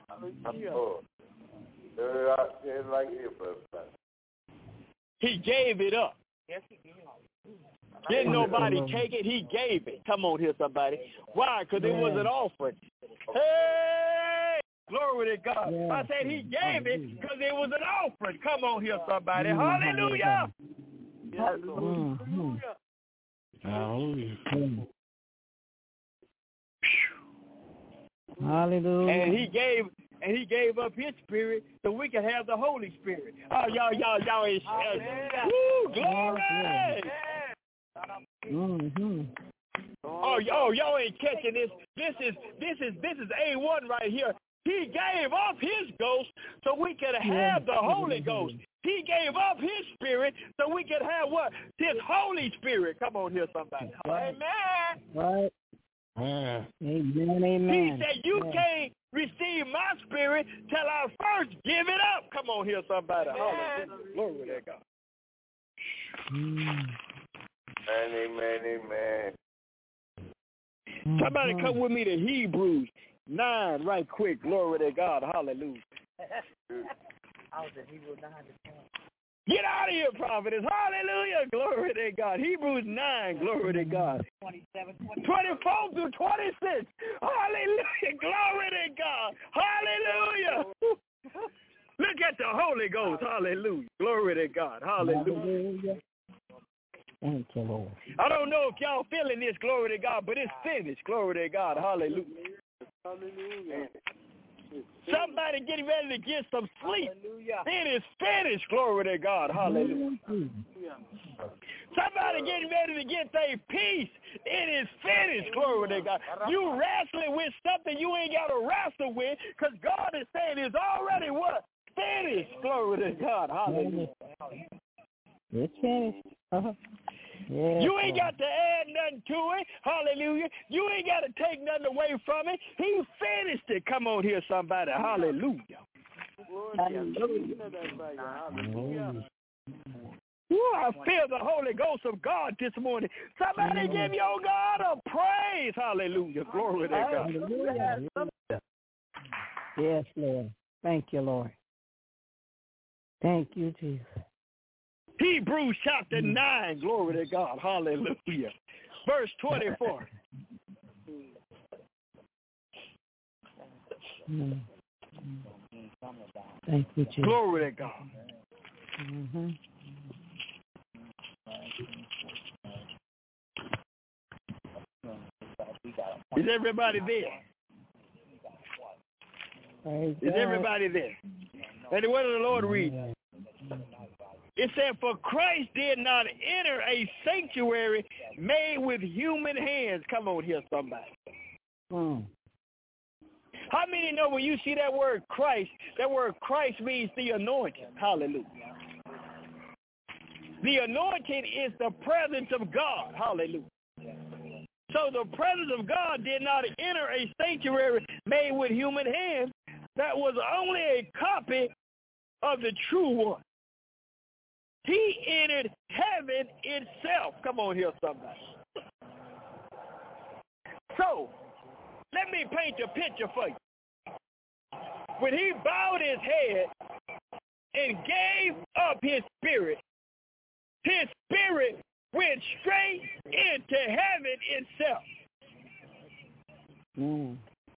He gave it up. Didn't nobody take it. He gave it. Come on here, somebody. Why? Because it was an offering. Hey! Glory to God. Yeah. I said he gave it because it was an offering. Come on here, somebody. Hallelujah. Mm-hmm. Hallelujah. Hallelujah. And he gave and he gave up his spirit so we could have the Holy Spirit. Oh, y'all, y'all, y'all is uh, woo, glory. Mm-hmm. Oh, yo, y'all ain't catching this. This is this is this is A one right here. He gave up his ghost so we could have the Holy Ghost. He gave up his spirit so we could have what? His Holy Spirit. Come on here, somebody. Amen. Right. Yeah. Amen, amen. He said, you yeah. can't receive my spirit till I first give it up. Come on here, somebody. Hallelujah. Glory to God. Mm. Amen, amen. Somebody come with me to Hebrews nine right quick. Glory to God. Hallelujah. Get out of here, prophetess. Hallelujah. Glory to God. Hebrews nine. Glory to God. twenty-four through twenty-six. Hallelujah. Glory to God. Hallelujah. Look at the Holy Ghost. Hallelujah. Glory to God. Hallelujah. Hallelujah. Thank you, Lord. I don't know if y'all feeling this, glory to God, but it's finished. Glory to God. Hallelujah. Hallelujah. Somebody getting ready to get some sleep. Hallelujah. It is finished. Glory to God. Hallelujah. Somebody getting ready to get their peace. It is finished. Glory to God. You wrestling with something you ain't got to wrestle with because God is saying it's already what? Finished. Glory to God. Hallelujah. It's finished. Uh-huh. Yes, you ain't Lord. got to add nothing to it. Hallelujah. You ain't got to take nothing away from it. He finished it. Come on here, somebody. Hallelujah. Hallelujah. Hallelujah. Ooh, I feel the Holy Ghost of God this morning. Somebody mm. give your God a praise. Hallelujah. Glory to God. Hallelujah. Yes, Lord. Thank you, Lord. Thank you, Jesus. Hebrews chapter mm. nine. Glory to God. Hallelujah. Verse twenty-four. Mm. Thank you, Jesus. Glory to God. Mm-hmm. Is everybody there? Praise Is God. everybody there? And what did the Lord read? It said, for Christ did not enter a sanctuary made with human hands. Come on here, somebody. Mm. How many know when you see that word Christ, that word Christ means the anointing? Hallelujah. The anointing is the presence of God. Hallelujah. So the presence of God did not enter a sanctuary made with human hands. That was only a copy of the true one. He entered heaven itself. Come on here, somebody. So, let me paint a picture for you. When he bowed his head and gave up his spirit, his spirit went straight into heaven itself. Mm.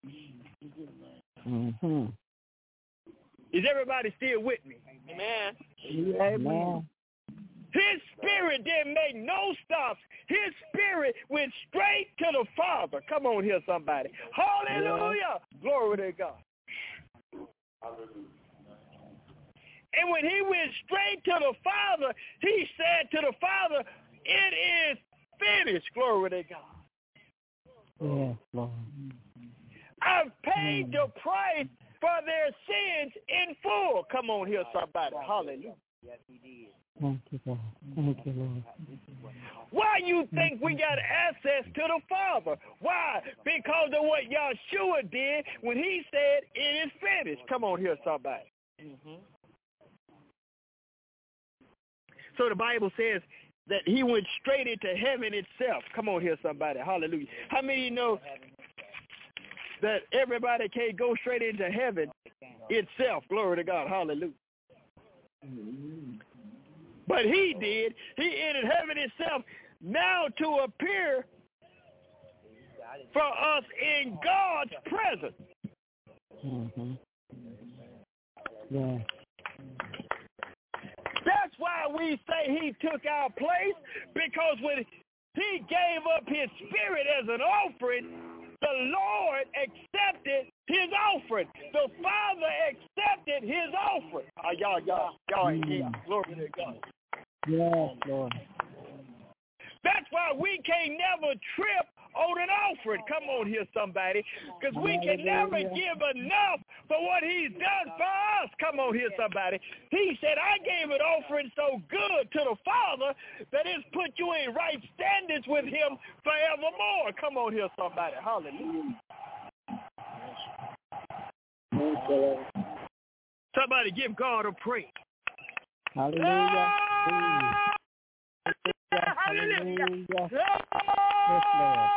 Mm-hmm. Is everybody still with me? Amen. Amen. His spirit didn't make no stops. His spirit went straight to the Father. Come on here, somebody. Hallelujah. Yeah. Glory to God. Hallelujah. And when he went straight to the Father, he said to the Father, it is finished. Glory to God. Yes, Lord. I've paid mm. the price for their sins in full. Come on here, somebody. Hallelujah. Yes, he did. Thank you, God. Thank you, Lord. Why you think we got access to the Father? Why? Because of what Yahshua did when he said, it is finished. Come on here, somebody. Mm-hmm. So the Bible says that he went straight into heaven itself. Come on here, somebody. Hallelujah. How many of you know that everybody can't go straight into heaven itself? Glory to God. Hallelujah. But he did. He entered heaven itself now to appear for us in God's presence. Mm-hmm. Yeah. That's why we say he took our place, because when he gave up his spirit as an offering, the Lord accepted his offering. The Father accepted his offering. Oh, y'all, y'all, y'all ain't here. Glory to God. Yes, Lord. That's why we can't never trip on an offering. Come on here, somebody. Because we can never give enough for what he's done for us. Come on here, somebody. He said, I gave an offering so good to the Father that it's put you in right standings with him forevermore. Come on here, somebody. Hallelujah. Somebody give God a praise. Hallelujah. Ah! Hallelujah. Hallelujah. Yes, Lord.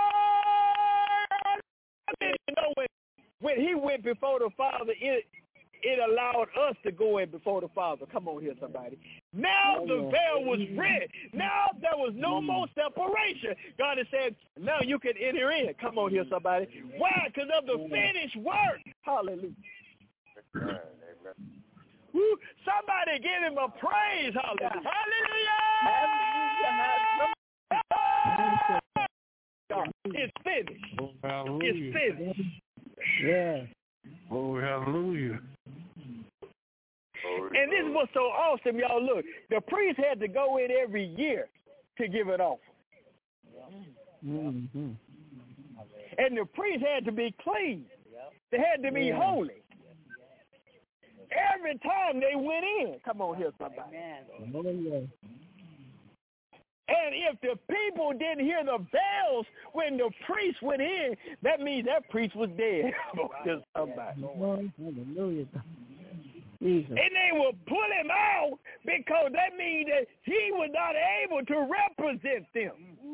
You know, when, when he went before the Father, it it allowed us to go in before the Father. Come on here, somebody. Now oh, the veil was rent. Now there was no more separation. God has said, now you can enter in. Come on here, somebody. Why? Because of the finished work. Hallelujah. Woo. Somebody give him a praise. Hallelujah. Hallelujah. Hallelujah. It's finished. Oh, hallelujah. It's finished. Yeah. Oh, hallelujah. And this was so awesome, y'all. Look, the priest had to go in every year to give it off. Mm-hmm. And the priest had to be clean. They had to be yeah. holy. Every time they went in. Come on here, somebody. Oh, yeah. And if the people didn't hear the bells when the priest went in, that means that priest was dead. Come on here, somebody. Hallelujah. Jesus. And they will pull him out because that means that he was not able to represent them.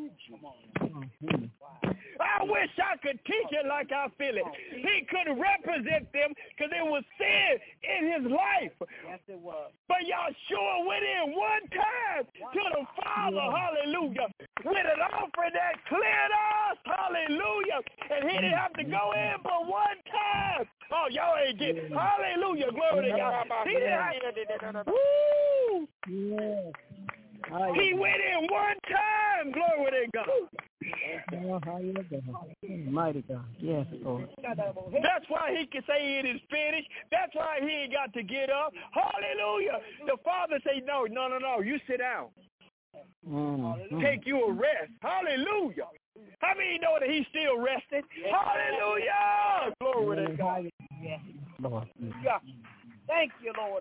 Mm-hmm. I wish I could teach it like I feel it. He could represent them because it was sin in his life. Yes, it was. But Yahshua went in one time to the Father, hallelujah, with an offering that cleared us, hallelujah. And he didn't have to go in but one time. Oh, y'all ain't getting, hallelujah, glory to God. He didn't have, woo! Yes. He went in one time, glory to God. Oh, hallelujah. Mighty God. Yes, Lord. That's why he can say it is finished. That's why he ain't got to get up. Hallelujah. The Father say, no, no, no, no. You sit down. Mm-hmm. Take you a rest. Hallelujah. How many know that he's still resting? Hallelujah. Glory to God. Lord. Yeah. Thank you, Lord.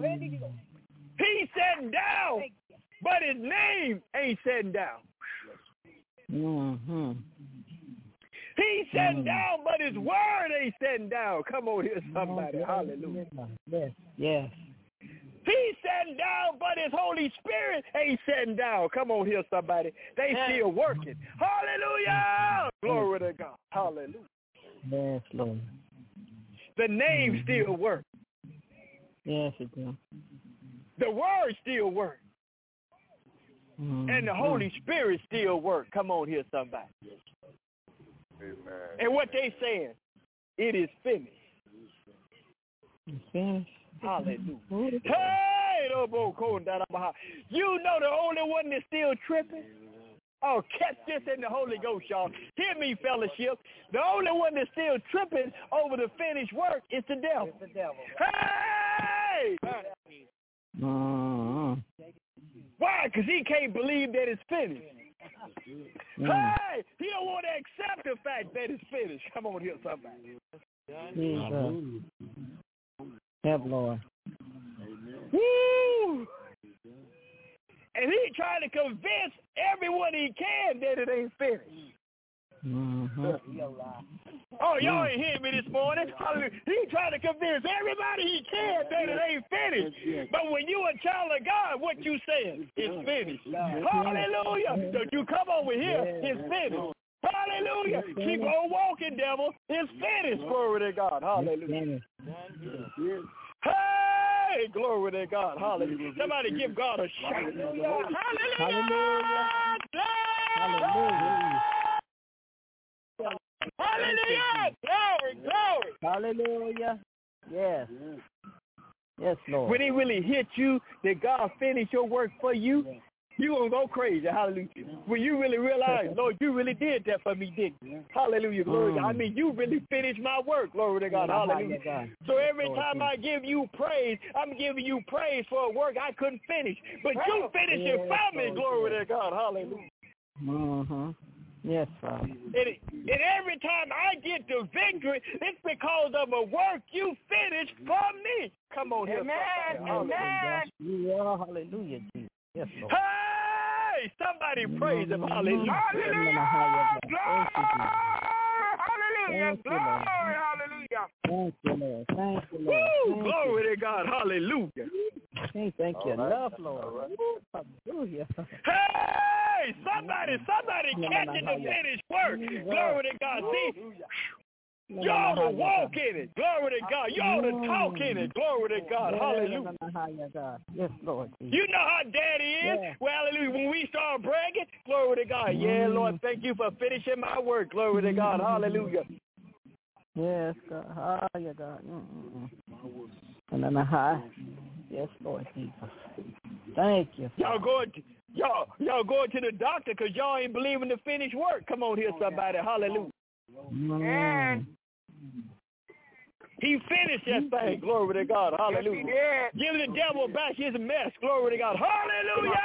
He's sitting down, but his name ain't sitting down. Mm-hmm. He's sitting down, but his word ain't sitting down. Come on here, somebody. Hallelujah. Yes, yes. He's sitting down, but his Holy Spirit ain't sitting down. Come on here, somebody. They still working. Hallelujah. Glory to God. Hallelujah. Yes, Lord. The name Mm-hmm. still works. Yes, it does. The word still works. Mm-hmm. And the Holy Spirit still works. Come on here, somebody. Amen. And what they saying, it is finished. It's finished. Hallelujah. Hey, you know the only one that's still tripping? Oh, catch this in the Holy Ghost, y'all. Hear me, fellowship. The only one that's still tripping over the finished work is the devil. It's the devil. Hey! Mm-hmm. Why? Because he can't believe that it's finished. Mm. Hey! He don't want to accept the fact that it's finished. Come on here, somebody. Jesus. Help, Lord. Woo! And he trying to convince everyone he can that it ain't finished. Mm-hmm. Oh, y'all ain't hearing me this morning. Hallelujah. He trying to convince everybody he can that it ain't finished. But when you a child of God, what you saying? It's finished. Hallelujah. Don't you come over here. It's finished. Hallelujah. Keep on walking, devil. It's finished. Glory to God. Hallelujah. Hey, glory to God. Hallelujah. Somebody give God a shout. Hallelujah. Hallelujah. Hallelujah. Glory, glory. Hallelujah. Yes. Yes, Lord. When he really hit you, that God finished your work for you, you going to go crazy. Hallelujah. When you really realize, Lord, you really did that for me, didn't you? Hallelujah. Glory to God. I mean, you really finished my work. Glory to God. Hallelujah. So every time I give you praise, I'm giving you praise for a work I couldn't finish. But you finished it for me. Glory to God. Hallelujah. Mm-hmm. Yes, Father. And, and every time I get the victory, it's because of a work you finished for me. Come on here. Amen. Amen. Yeah, hallelujah, Jesus. Yes, Lord. Hey, somebody praise him. Hallelujah. Hallelujah. Glory. Glory. Hallelujah. Thank you, Lord. Thank you, Lord. Woo, Thank glory you. to God. Hallelujah. Thank, thank you enough, Lord. Hallelujah. Hey, somebody, somebody catching the finished work. Glory to God. See, you ought to walk in it. Glory to God. You ought to talk in it. Glory to God. Hallelujah. Yes, Lord. You know how daddy is. Yeah. Well, hallelujah. When we start bragging, glory to God. Yeah, Lord, thank you for finishing my work. Glory to God. Hallelujah. Yes, God. Hallelujah, God. Mm-mm-mm. And then a high. Yes, Lord Jesus. Thank you. Y'all going to, y'all, y'all going to the doctor because y'all ain't believing the finished work. Come on here, somebody. Hallelujah. Mm. He finished that thing. Glory to God. Hallelujah. Yes, Give the devil back his mess. Glory to God. Hallelujah.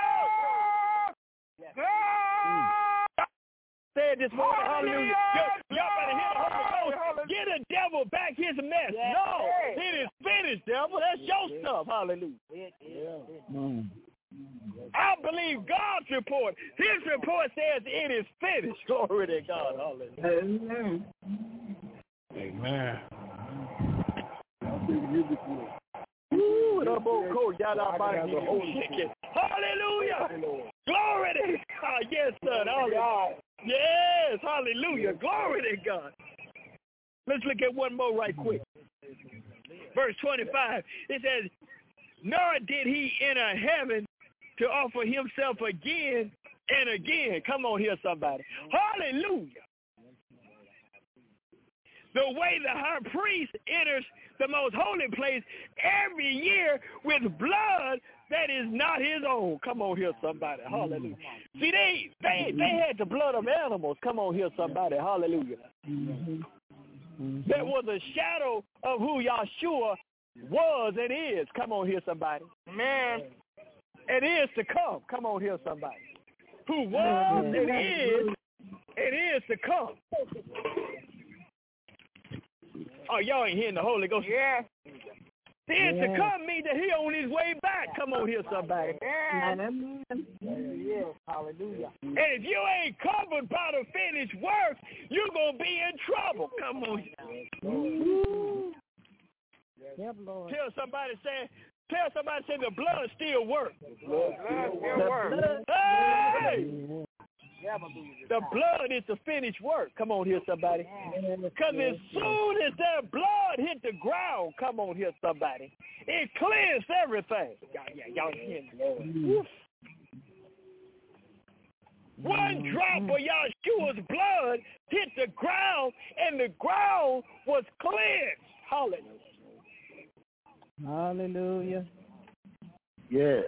Said this morning, hallelujah. Y'all, y'all better hear the Holy Ghost. Give the devil back his mess. Yes. No, it is finished, devil. That's your stuff. Hallelujah. Mm. I believe God's report. His report says it is finished. Glory to God. Hallelujah. Amen. Amen. Woo. Shout out by the Holy Spirit. Hallelujah. Glory to God. Yes, son. Hallelujah. Yes, hallelujah. Glory to God. Let's look at one more right quick. Verse twenty-five. It says, nor did he enter heaven to offer himself again and again. Come on here, somebody. Hallelujah. The way the high priest enters the most holy place every year with blood that is not his own. Come on here, somebody. Hallelujah. See, they they they had the blood of animals. Come on here, somebody. Hallelujah. That was a shadow of who Yahshua was and is. Come on here, somebody. Man, it is to come. Come on here, somebody. Who was and is, it is to come. Oh, y'all ain't hearing the Holy Ghost. Yeah. The is to come means that he on his way back. Come on here, somebody. Amen. Yes, hallelujah. And if you ain't covered by the finished work, you're going to be in trouble. Come on. Yep, Lord. Tell somebody, say, tell somebody, say the blood still works. Blood still works. Hey! The blood is the finished work. Come on here, somebody. Because as soon as that blood hit the ground, come on here, somebody, it clears everything. Yeah, y'all hear me? One drop of Yahshua's blood hit the ground, and the ground was cleansed. Hallelujah. Hallelujah. Yes.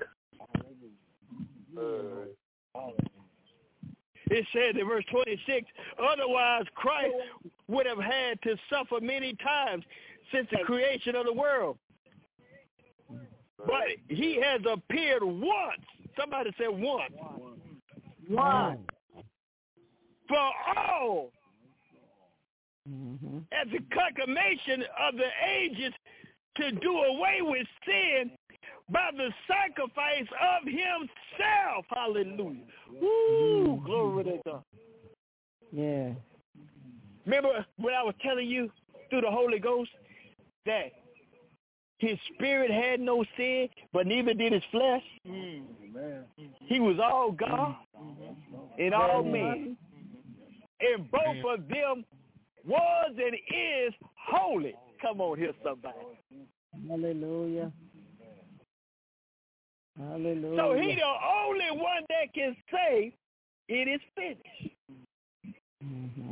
Uh, It said in verse twenty-six, otherwise Christ would have had to suffer many times since the creation of the world. But he has appeared once. Somebody said once. One. For all. Mm-hmm. At the consummation of the ages to do away with sin by the sacrifice of himself. Hallelujah. Woo, glory to God. Yeah. Remember when I was telling you through the Holy Ghost that his spirit had no sin, but neither did his flesh? Mm. He was all God mm-hmm. and all men. And both of them was and is holy. Come on here, somebody. Hallelujah. Hallelujah. So he the only one that can say it is finished. Mm-hmm.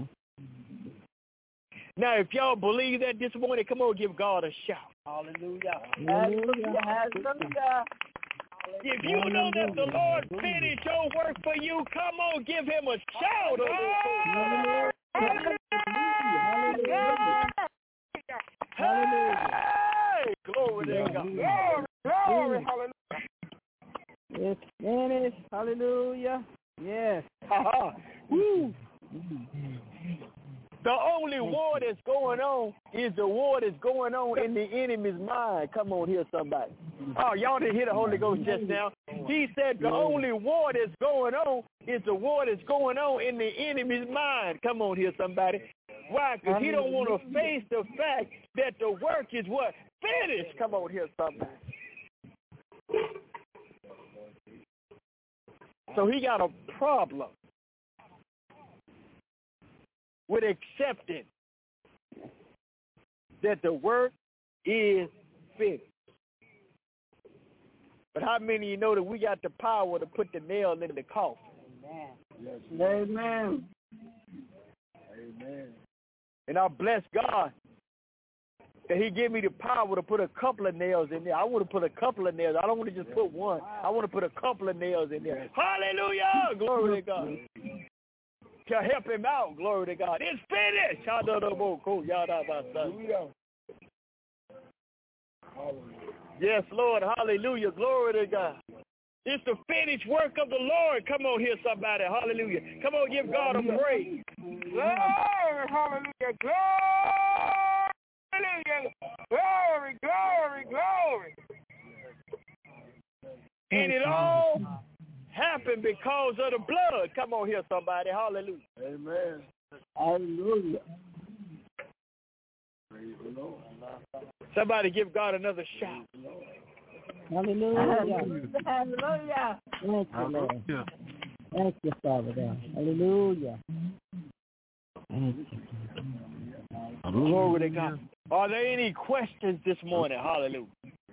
Now, if y'all believe that this morning, come on, give God a shout. Hallelujah. Hallelujah. Hallelujah. If you know that the Lord finished your work for you, come on, give him a shout. Hallelujah. Hallelujah. Hallelujah. Hey, glory to God. Glory, glory, hallelujah. It's finished. Hallelujah. Yes. Woo. The only war that's going on is the war that's going on in the enemy's mind. Come on here, somebody. Oh, y'all didn't hear the Holy Ghost just now. He said the only war that's going on is the war that's going on in the enemy's mind. Come on here, somebody. Why? Because he don't want to face the fact that the work is what? Finished. Come on here, somebody. So he got a problem with accepting that the work is finished. But how many of you know that we got the power to put the nail in the coffin? Amen. Yes. Amen. Amen. And I bless God that he gave me the power to put a couple of nails in there. I want to put a couple of nails. I don't want to just put one. I want to put a couple of nails in there. Hallelujah. Glory to God. To help him out. Glory to God. It's finished. Yes, Lord. Hallelujah. Glory to God. It's the finished work of the Lord. Come on here, somebody. Hallelujah. Come on, give God a praise. Glory, hallelujah. Glory, hallelujah. Glory, glory, glory. And it all happened because of the blood. Come on here, somebody. Hallelujah. Amen. Hallelujah. Somebody give God another shout. Hallelujah. Hallelujah. Thank you, Lord. Thank you, Father God. Hallelujah. Thank you. Glory to God. Are there any questions this morning? Hallelujah.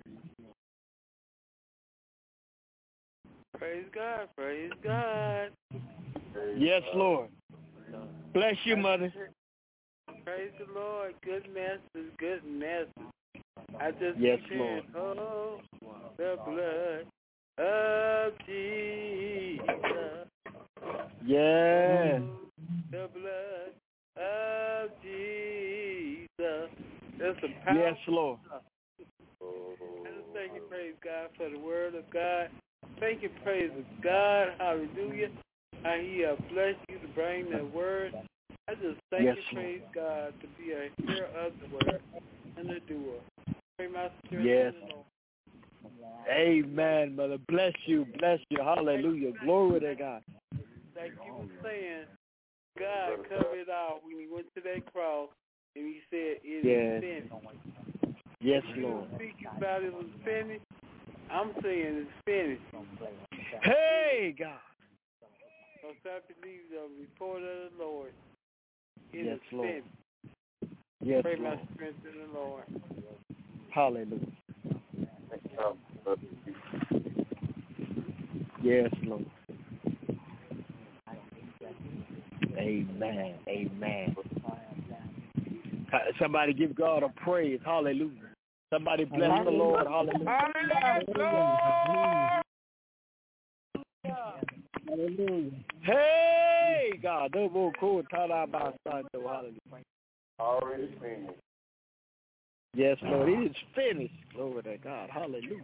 Praise God. Praise God. Yes, Lord. Bless you, Mother. Praise the Lord. Good message. Good message. I just yes, keep hearing, oh, the blood of Jesus. Yes. Oh, the blood of Jesus. That's a powerful. Yes, Lord. I just thank you, praise God, for the word of God. Thank you, praise God. Hallelujah. How he uh, blessed you to bring that word. I just thank yes, you, praise God, to be a hearer of the word and a doer. Pray my strength yes. in the Lord. Amen, Mother. Bless you. Bless you. Hallelujah. Glory to God. Like you were saying, God covered it all when he went to that cross and he said, it yes. is finished. Yes, you Lord. Speaking about it was finished, I'm saying it's finished. Hey, God. Because I believe the report of the Lord. It yes, is Lord. finished. Yes, Pray Lord. my strength in the Lord. Hallelujah. Yes, Lord. Amen. Amen. Somebody give God a praise. Hallelujah. Somebody bless Hallelujah. the Lord. Hallelujah. Hallelujah. Hallelujah. Hey, God. Already finished. Yes, Lord. It is finished. Glory to God. Hallelujah.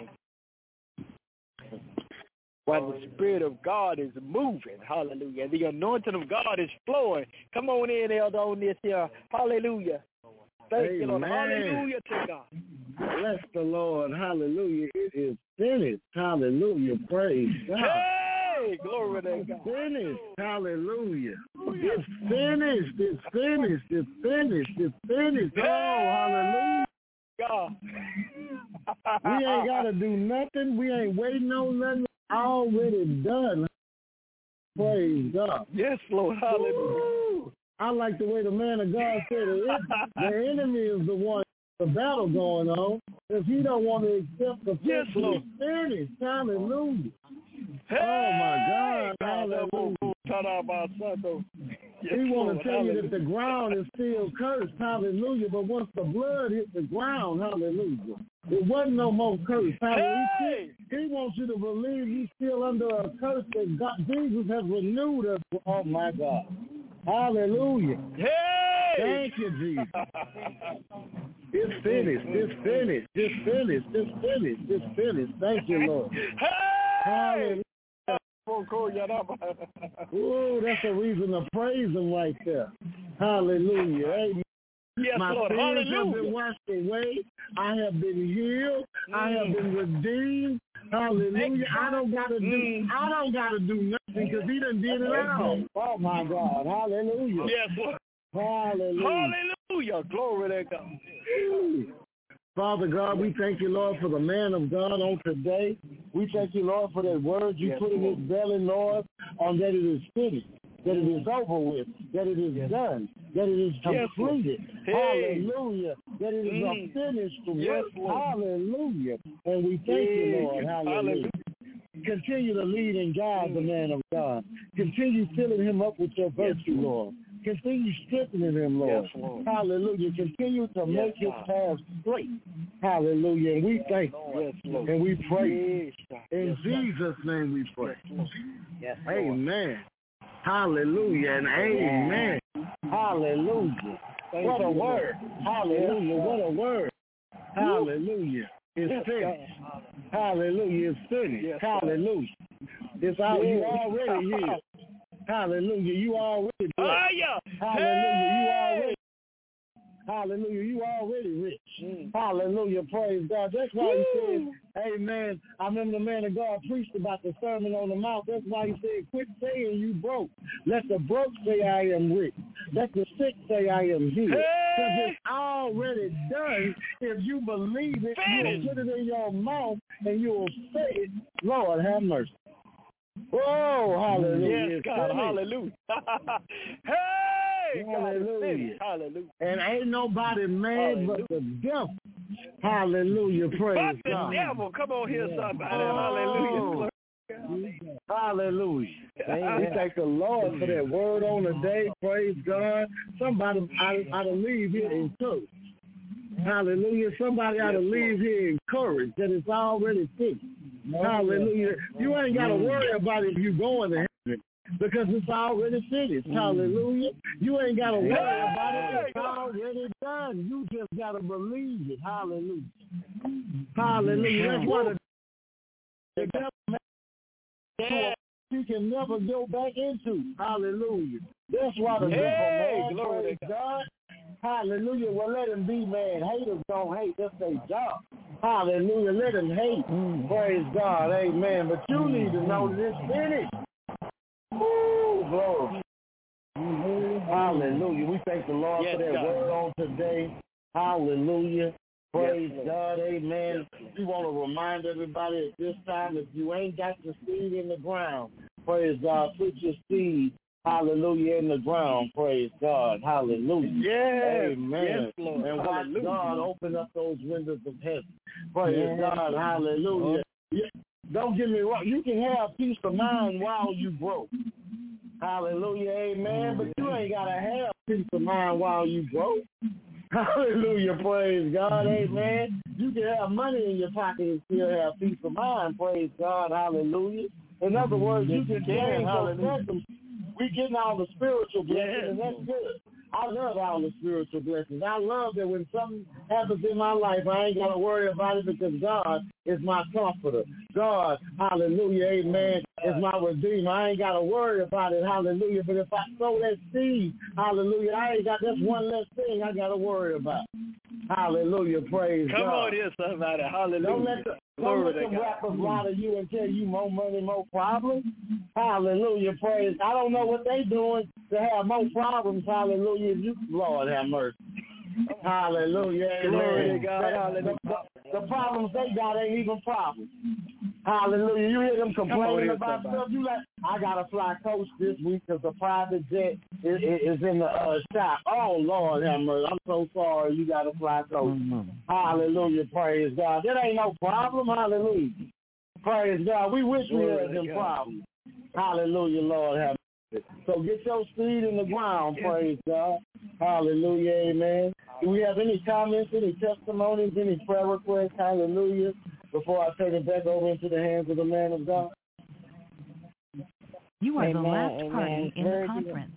While the Spirit of God is moving, hallelujah. The anointing of God is flowing. Come on in, Elder, on this here. Hallelujah. Thank Amen. you, Lord. Hallelujah to God. Bless the Lord. Hallelujah. It is finished. Hallelujah. Praise God. Hey, glory to God. It's finished. Hallelujah. It's finished. It's finished. It's finished. It's finished. Oh, hallelujah. God. We ain't got to do nothing. We ain't waiting on nothing. Already done. Praise God. Yes, Lord. Hallelujah. Woo! I like the way the man of God said it. The enemy is the one, the battle going on. If he don't want to accept the yes, Lord. It's finished. Hallelujah. Hey, oh, my God. Hallelujah. Yes, he want Lord. to tell Hallelujah. you that the ground is still cursed. Hallelujah. But once the blood hit the ground, hallelujah, it wasn't no more curse. Hallelujah. Hey! He, he wants you to believe you're still under a curse that God, Jesus has renewed us. Oh, my God. Hallelujah. Hey! Thank you, Jesus. It's finished. It's finished. It's finished. It's finished. It's finished. Thank you, Lord. Hey! Hallelujah. Oh, that's a reason to praise him right there. Hallelujah. Amen. Yes, My Lord. sins Hallelujah. have been washed away. I have been healed. Mm. I have been redeemed. Hallelujah. I don't gotta do mm. I don't gotta do nothing because he done did it all. Oh my God. Hallelujah. Yes, Lord. Hallelujah. Hallelujah. Glory to God. Father God, we thank you, Lord, for the man of God on today. We thank you, Lord, for that word you yes, put in Lord. his belly, Lord, on that it is finished, that it is over with, that it is yes. done, that it is completed. Yes, hey. Hallelujah. That it is mm. a finished yes, work. Hallelujah. And we thank hey. you, Lord. Hallelujah. Hallelujah. Continue to lead and guide mm. the man of God. Continue filling him up with your virtue, yes, Lord. Continue strengthening him, Lord. Yes, Lord. Hallelujah. Continue to yes, make his path straight. Hallelujah. And we thank you. Yes, Lord. And we pray. Yes, in yes, Jesus' name we pray. Yes, yes, amen. Hallelujah and amen. amen. Hallelujah. Thank what a you, word. Lord. Hallelujah. Yes, what a word. Hallelujah. It's yes, finished. God. Hallelujah. It's finished. Yes, Hallelujah. It's out. Yes. You already here. Hallelujah. You already rich. Oh, yeah. Hallelujah. Hey. You already Hallelujah. You already rich. Mm. Hallelujah. Praise God. That's why Woo. he said, amen. I remember the man of God preached about the Sermon on the Mount. That's why he said, quit saying you broke. Let the broke say I am rich. Let the sick say I am healed. Because hey. it's already done. If you believe it, you put it in your mouth and you will say, Lord, have mercy. Oh, hallelujah. Yes, God, hallelujah. Hey, hallelujah. God, hallelujah. And ain't nobody mad hallelujah. but the devil. Hallelujah, praise but the God. devil, come on here, somebody. Oh. Hallelujah. Hallelujah. We thank the Lord for that word on the day. Praise God. Somebody ought to leave here encouraged. Hallelujah. Somebody ought to leave here encouraged that it's already fixed. Hallelujah. You ain't got to worry about if you're going to heaven because it's already finished. Hallelujah. You ain't got to worry about it. It's already done. You just got to believe it. Hallelujah. Hallelujah. That's what the devil yeah. you can never go back into. Hallelujah. That's why the hey, devil, man, praise God. Hallelujah. Well, let him be, man. Haters don't hate. That's their job. Hallelujah. Let him hate. Mm. Praise God. Amen. But you need to know that it's finished. Woo, glory. Mm-hmm. Hallelujah. We thank the Lord yes, for that God. Word on today. Hallelujah. Praise yes, God, amen. Yes, we want to remind everybody at this time, if you ain't got your seed in the ground, praise God, put your seed, hallelujah, in the ground, praise God, hallelujah. Yes, amen. Yes, Lord. And watch hallelujah. God open up those windows of heaven. Praise yes. God, hallelujah. Oh. Don't get me wrong, you can have peace of mind while you broke. Hallelujah, amen. But you ain't got to have peace of mind while you broke. Hallelujah, praise God, amen. You can have money in your pocket and still have peace of mind, praise God, hallelujah. In other words, you can change your circumstances. We getting all the spiritual blessings, yes. and that's good. I love all the spiritual blessings. I love that when something happens in my life, I ain't got to worry about it because God is my comforter. God, hallelujah, amen, is my redeemer. I ain't got to worry about it, hallelujah. But if I sow that seed, hallelujah, I ain't got that's one less thing I got to worry about. Hallelujah, praise Come God. Come on here, somebody, hallelujah. Don't let the, don't let the rappers lie to you and tell you more money, more problems. Hallelujah, praise. I don't know what they doing to have more problems, hallelujah. You, Lord have mercy. Hallelujah, amen. Glory to God, hallelujah. The, the, the problems they got ain't even problems. Hallelujah. You hear them complaining about somebody. Stuff. You like, I got to fly coach this week because the private jet is, is in the uh, shop. Oh, Lord have mercy. I'm so sorry you got to fly coach. Mm-hmm. Hallelujah. Praise God. That ain't no problem. Hallelujah. Praise God. We wish we had them problems. Hallelujah, Lord have mercy. So get your seed in the ground. Praise God. Hallelujah. Amen. Do we have any comments, any testimonies, any prayer requests? Hallelujah. Before I turn it back over into the hands of the man of God. You are amen, the last amen. party in Very the conference.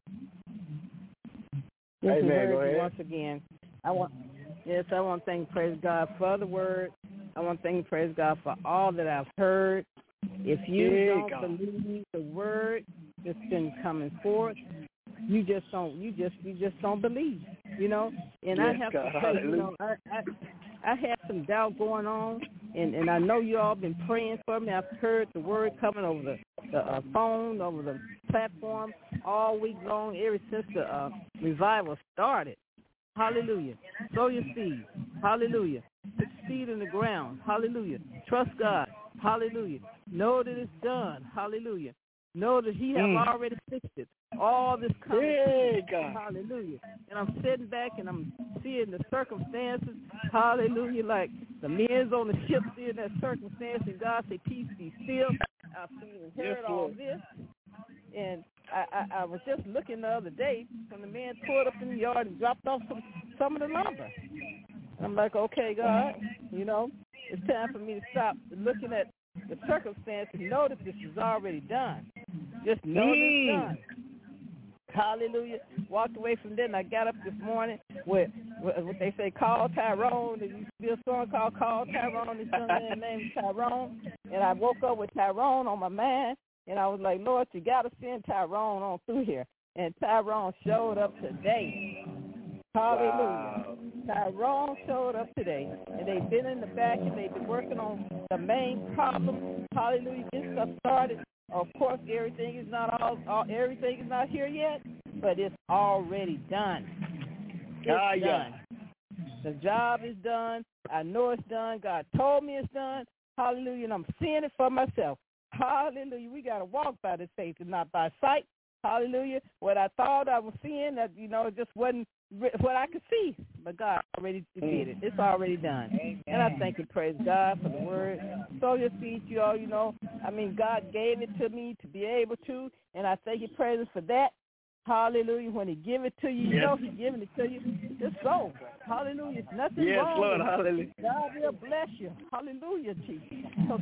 This amen. is very Go ahead. once again. I want yes, I want to thank praise God for the word. I want to thank praise God for all that I've heard. If you yeah, don't God. believe the word that's been coming forth, you just don't. You just you just don't believe. You know. And yes, I have God. to say, hallelujah. you know, I, I I had some doubt going on, and, and I know you all been praying for me. I've heard the word coming over the, the uh, phone, over the platform all week long, ever since the uh, revival started. Hallelujah. Sow your seed. Hallelujah. Put seed in the ground. Hallelujah. Trust God. Hallelujah. Know that it's done. Hallelujah. Know that he has mm. already fixed it. All this coming. Hey, God. Hallelujah. And I'm sitting back and I'm seeing the circumstances. Hallelujah. Like the men's on the ship seeing that circumstance, and God say, peace be still. I've seen and heard yes, all this. And I, I, I was just looking the other day when the man pulled up in the yard and dropped off some, some of the lumber. I'm like, okay, God, you know, it's time for me to stop looking at the circumstance and know that this is already done. Just know mm. it's done. Hallelujah. Walked away from there, and I got up this morning with what they say, call Tyrone. There used to be a song called Call Tyrone. His young man named Tyrone. And I woke up with Tyrone on my mind, and I was like, Lord, you got to send Tyrone on through here. And Tyrone showed up today. Hallelujah. Wow. Tyrone showed up today, and they've been in the back, and they've been working on the main problem. Hallelujah. Get stuff started. Of course, everything is not all, all everything is not here yet, but it's already done. It's ah, done. Yeah. The job is done. I know it's done. God told me it's done. Hallelujah. And I'm seeing it for myself. Hallelujah. We got to walk by the faith and not by sight. Hallelujah. What I thought I was seeing, that, you know, it just wasn't what I could see. But God already did it. It's already done. Amen. And I thank and praise God for the word. So your feet, you all, you know, I mean, God gave it to me to be able to, and I thank and praise Him for that. Hallelujah. When He give it to you, you yes. know He's giving it to you. It's so. Hallelujah. It's nothing yes, wrong Lord. with it. Hallelujah. God will bless you. Hallelujah, Jesus. So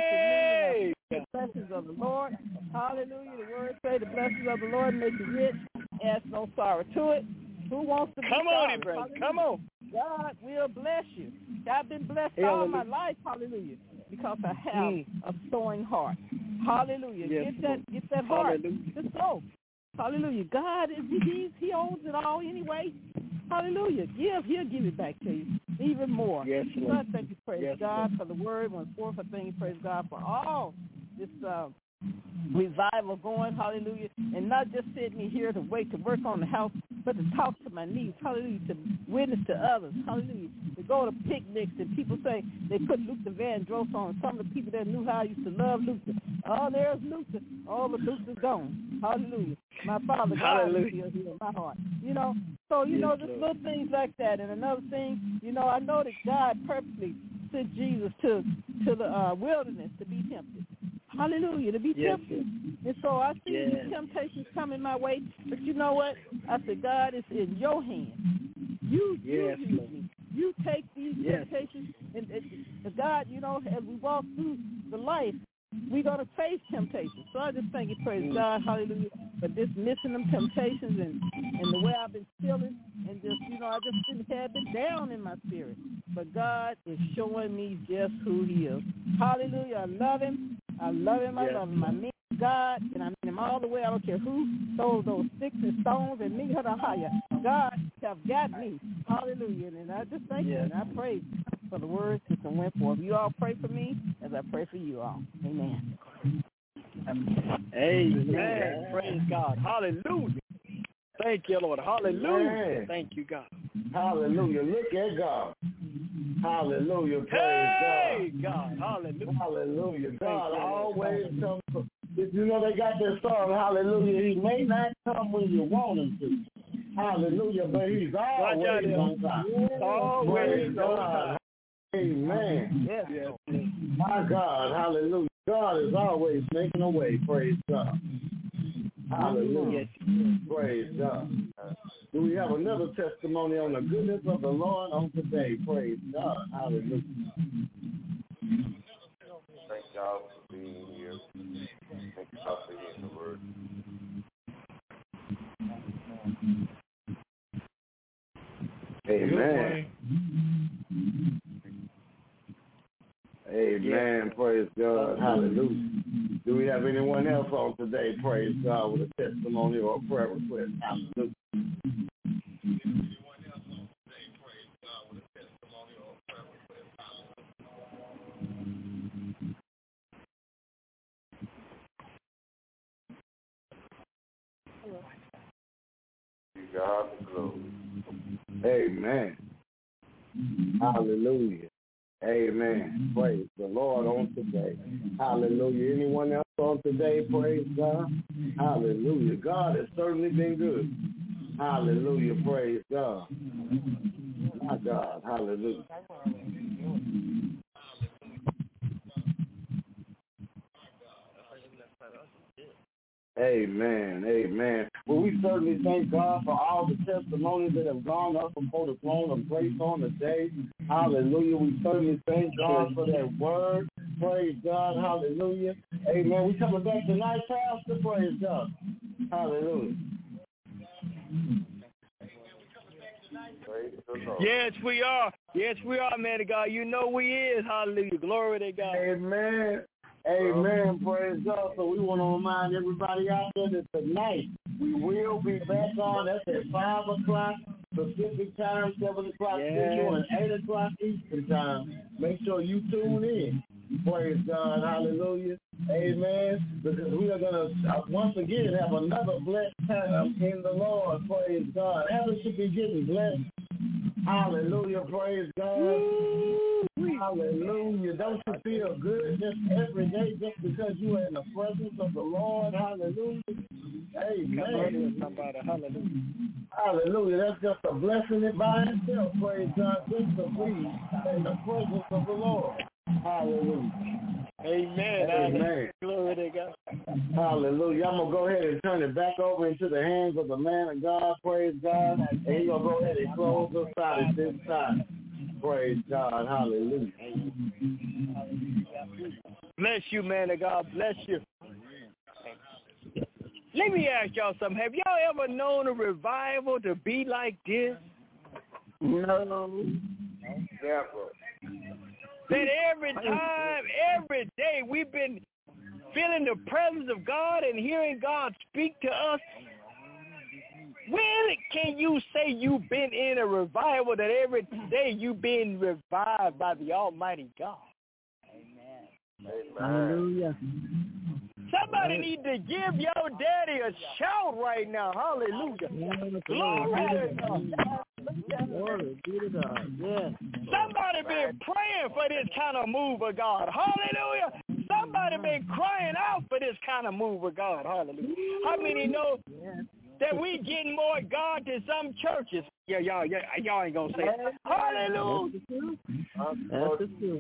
hey! The blessings of the Lord. Hallelujah. The word say the blessings of the Lord make you rich. Add no sorrow to it. Who wants to be Come sorry? on, brother. Come on. God will bless you. I've been blessed hallelujah. all my life. Hallelujah. Because I have mm. a sowing heart. Hallelujah. Yes, get that get that heart. Just sow. Hallelujah. God is he he owns it all anyway. Hallelujah. Give, he'll give it back to you. Even more. Yes, Lord. So I thank you, praise yes, God, Lord. for the word went forth. I thank you, praise God, for all this uh, revival going, hallelujah, and not just sitting here to wait to work on the house, but to talk to my niece, hallelujah, to witness to others, hallelujah, to go to picnics, and people say they put Luther Vandross on. Some of the people that knew how I used to love Luther. Oh, there's Luther. Oh, but Luther's gone. Hallelujah. My Father God is still here in my heart. You know, so, you yes, know, just Lord. little things like that. And another thing, you know, I know that God purposely sent Jesus to, to the uh, wilderness to be tempted. Hallelujah, to be yes. tempted. And so I see yes. these temptations coming my way. But you know what? I said, God, it's in your hands. You, yes, you use me. You take these yes. temptations. And, and God, you know, as we walk through the life, we're going to face temptations. So I just thank you, praise mm. God, hallelujah, for dismissing them temptations and, and the way I've been feeling. And just, you know, I just didn't have it down in my spirit. But God is showing me just who He is. Hallelujah. I love Him. I love Him. I yes. love Him. I mean God, and I mean Him all the way. I don't care who throws those sticks and stones and me. God have got me. Hallelujah. And I just thank yes. you, and I praise for the words that went forth. You all pray for me as I pray for you all. Amen. Amen. Amen. Praise God. Hallelujah. Thank you, Lord. Hallelujah. Amen. Thank you, God. Hallelujah. Look at God. Hallelujah. Praise hey, God. God. Hallelujah. Hallelujah. God you, always comes. From, you know, they got this song, Hallelujah. He may not come when you want Him to. Hallelujah. But He's always on time. Always on time. Amen. Yes, yes. My God. Hallelujah. God is always making a way. Praise God. Hallelujah. Yes. Praise God. Do we have another testimony on the goodness of the Lord on today? Praise God. Hallelujah. Thank God for being here. Thank God for hearing the word. Amen. Amen. Praise God. Hallelujah. Do we have anyone else on today? Praise God with a testimony or a prayer request. Hallelujah. God the glory. Amen. Hallelujah. Amen. Praise the Lord on today. Hallelujah. Anyone else on today? Praise God. Hallelujah. God has certainly been good. Hallelujah. Praise God. My God. Hallelujah. Amen. Amen. Well, we certainly thank God for all the testimonies that have gone up before the throne of grace on the day. Hallelujah. We certainly thank God for that word. Praise God. Hallelujah. Amen. We coming back tonight, Pastor. Praise God. Hallelujah. Yes, we are. Yes, we are, man of God. You know we is. Hallelujah. Glory to God. Amen. Amen. Praise God. So we want to remind everybody out there that tonight we will be back on. That's at five o'clock Pacific time, seven o'clock Central, and eight o'clock Eastern time. Make sure you tune in. Praise God. Hallelujah. Amen. Because we are going to, uh, once again, have another blessed time in the Lord. Praise God. Heaven should be getting blessed. Hallelujah. Praise God. Hallelujah. Don't you feel good just every day just because you are in the presence of the Lord? Hallelujah. Amen. Somebody, hallelujah. Hallelujah. That's just a blessing by itself. Praise God. Just to be in the presence of the Lord. Hallelujah. Amen. Amen. Glory to God. Hallelujah. I'm going to go ahead and turn it back over into the hands of the man of God. Praise God. And he's going to go ahead and close us out at this time. Praise God. Hallelujah. Bless you, man of God. Bless you. Let me ask y'all something. Have y'all ever known a revival to be like this? No. Never. That every time, every day, we've been feeling the presence of God and hearing God speak to us. When can you say you've been in a revival that every day you've been revived by the Almighty God? Amen. Hallelujah. Somebody need to give your daddy a shout right now. Hallelujah. Glory to God. Glory be to God. Yes. Somebody been praying for this kind of move of God. Hallelujah. Somebody been crying out for this kind of move of God. Hallelujah. How many know that we getting more God than some churches? Yeah, y'all, yeah, y'all ain't gonna say it. Hallelujah. That's the truth.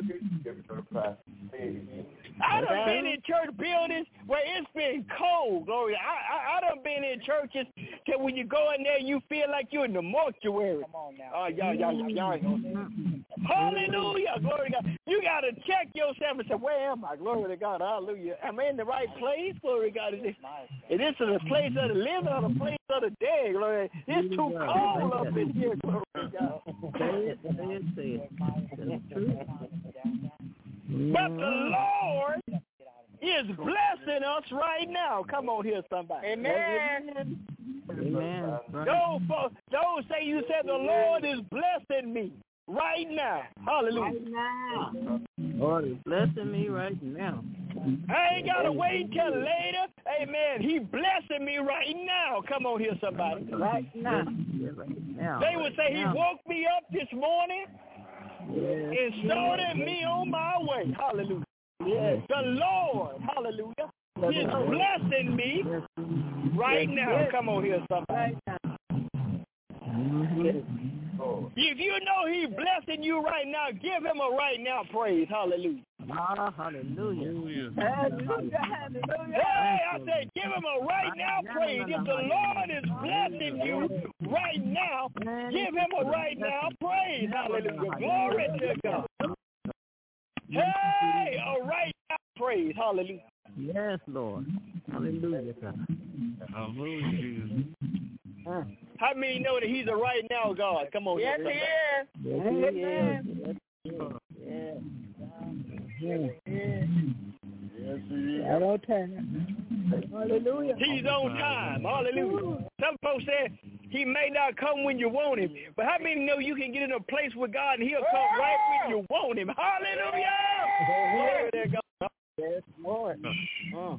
I done been in church buildings where it's been cold, glory. I, I I done been in churches that when you go in there, you feel like you're in the mortuary. Come on now. Oh, y'all, y'all, y'all, y'all ain't gonna say. Hallelujah, glory to God. You got to check yourself and say, where am I? Glory to God, hallelujah. Am I in the right place? Glory to God. Is this, is this the place of the living or the place of the dead? Glory. It's too cold up in here, glory to God. Say it, say it, say it. That's true. But the Lord is blessing us right now. Come on here, somebody. Amen. Amen. Don't, don't say you said the Lord is blessing me right now. Hallelujah. Right now. Lord is blessing me right now. I ain't got to wait till later. Amen. He blessing me right now. Come on here, somebody. Right now. Yeah, right now. They would say now. he woke me up this morning. Yes. And started me on my way. Hallelujah. Yes. The Lord, hallelujah, is blessing me right now. Come on here, somebody. If you know he's blessing you right now, give him a right now praise. Hallelujah. Ah, hallelujah. Hallelujah. Hallelujah. Hey, I said, give him a right now praise. If the Lord is blessing you right now, give him a right now praise. Hallelujah. Glory to God. Hey, a right now praise. Hallelujah. Yes, Lord. Hallelujah, God. Hallelujah. How many know that he's a right now God? Come on. Yes, he is. Yes, he is. Yes. Yes. Yes, he is. Right on time. Hallelujah. He's on time. Hallelujah. Some folks say he may not come when you want him, but how many know you can get in a place with God and he'll come right when you want him? Hallelujah. Glory to God. Yes, Lord. Uh.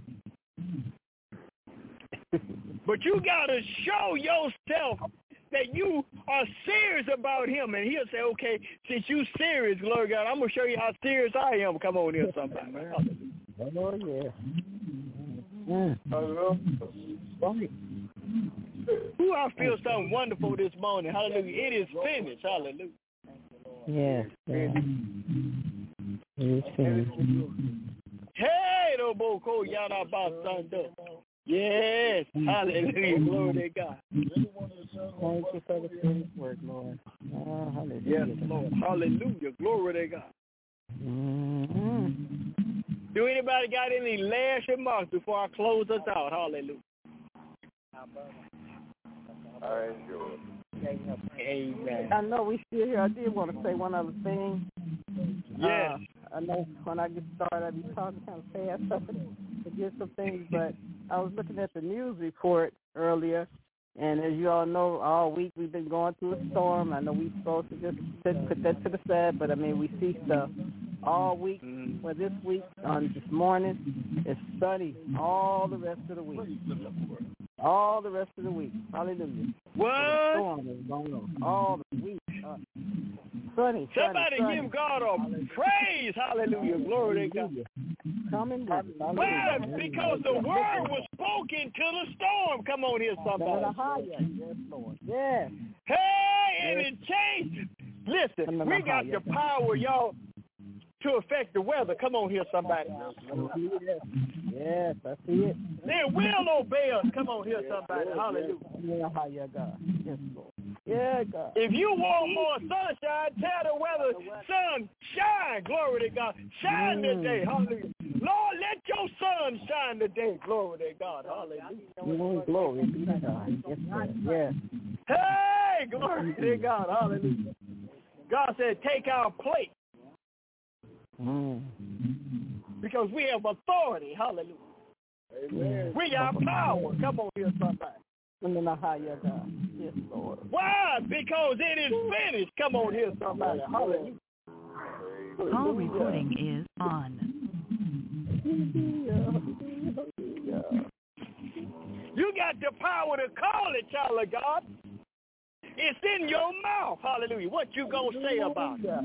But you got to show yourself that you are serious about him. And he'll say, okay, since you serious, glory to God, I'm going to show you how serious I am. Come on here, somebody. Oh, yeah. Mm. Hello. Ooh, I feel something wonderful this morning. Hallelujah. It is finished. Hallelujah. Yes. Yeah. It is finished. Hey, no boko yada basando. Yes. Hallelujah. Glory to God. Thank you for the finished work, Lord. Oh, hallelujah. Yes, Lord. Hallelujah. Glory to God. Mm-hmm. Do anybody got any last remarks before I close us out? Hallelujah. I enjoy it. Amen. I know we still here. I did want to say one other thing. Yes. Uh, I know when I get started, I be talking kind of fast, so forget some things. But I was looking at the news report earlier, and as you all know, all week we've been going through a storm. I know we're supposed to just put that to the side, but I mean we see stuff all week. Mm. Well, this week on this morning, it's sunny all the rest of the week. All the rest of the week. Hallelujah. What? Storm is going on all the week. Uh, Sunny, Somebody sunny, give God a praise. Hallelujah. Glory to God. Coming back. Why? Because the word was spoken to the storm. Come on here, somebody. Yes, Lord. Yes. Hey, and it changed. Listen, we got the power, y'all, to affect the weather. Come on here, somebody. Yes, yes, I see it. They will obey us. Come on here, somebody. Hallelujah. Yeah, God. Yes, Lord. Yeah, God. If you want more sunshine, tell the weather, sun, shine. Glory to God. Shine mm. today. Hallelujah. Lord, let your sun shine today. Glory to God. Hallelujah. Mm, glory be to God. Yes, Lord. Yes. Hey, glory to God. Hallelujah. God said, take our place. Mm. Because we have authority. Hallelujah. Amen. We got power. Come on here, somebody. Yes, Lord. Why? Because it is finished. Come on here, somebody. Hallelujah. Call recording is on. You got the power to call it, child of God. It's in your mouth. Hallelujah. What you gonna say about it?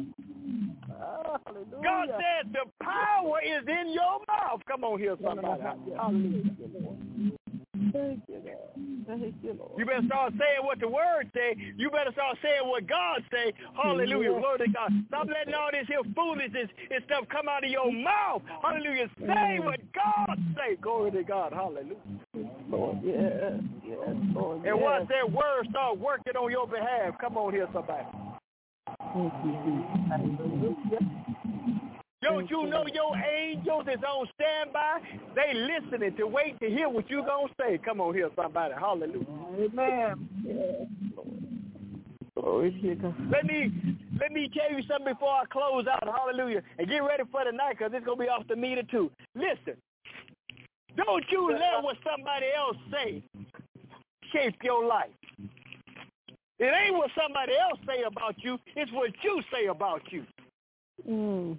God said the power is in your mouth. Come on here, somebody. Hallelujah. Thank you, Lord. Thank you, Lord. You better start saying what the word say. You better start saying what God say. Hallelujah. Yes. Glory to God. Stop letting all this here foolishness and stuff come out of your mouth. Hallelujah. Say what God say. Glory to God. Hallelujah. Lord, yes. Yes, Lord, and yes. once that word start working on your behalf, come on here, somebody. Thank you, Jesus. Don't you know your angels is on standby? They listening to wait to hear what you going to say. Come on here, somebody. Hallelujah. Amen. Yes, Lord. Let me, let me tell you something before I close out. Hallelujah. And get ready for the night because it's going to be off the meter too. Listen. Don't you let what somebody else say shape your life. It ain't what somebody else say about you. It's what you say about you. Mm.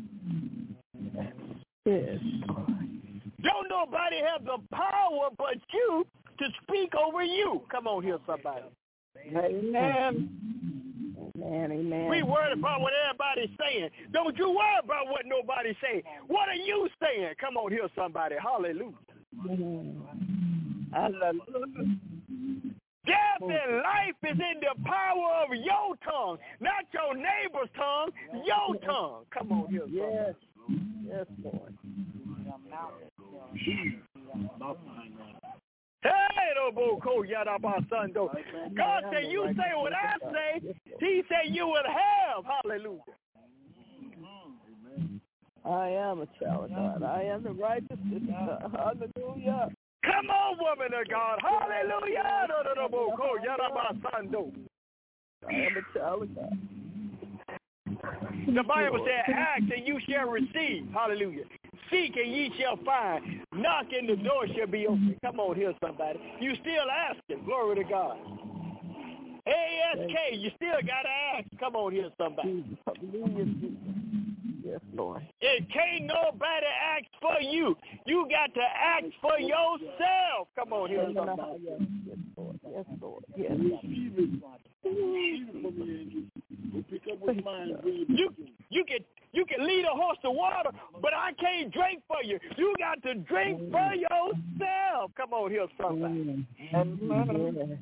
Yes. Don't nobody have the power but you to speak over you. Come on here, somebody. Amen. Amen, amen. We worried about what everybody's saying. Don't you worry about what nobody's saying. What are you saying? Come on here, somebody. Hallelujah. Mm-hmm. Hallelujah. Death and life is in the power of your tongue, not your neighbor's tongue, your tongue. Come on here, somebody. Yes. Yes, Lord. Hey, God said, you say what I say. He said you will have. Hallelujah. I am a child of God. I am the righteousness of God. Hallelujah. Come on, woman of God. Hallelujah. I am a child of God. The Bible said, ask and you shall receive. Hallelujah. Seek and ye shall find. Knock and the door shall be open. Come on here, somebody. You still asking. Glory to God. A S K, you still got to ask. Come on here, somebody. Yes, Lord. It can't nobody ask for you. You got to ask for yourself. Come on here, somebody. Yes, Lord. Yes, Lord. Yes. You, you can you can lead a horse to water, but I can't drink for you. You got to drink for yourself. Come on here, somebody. Amen.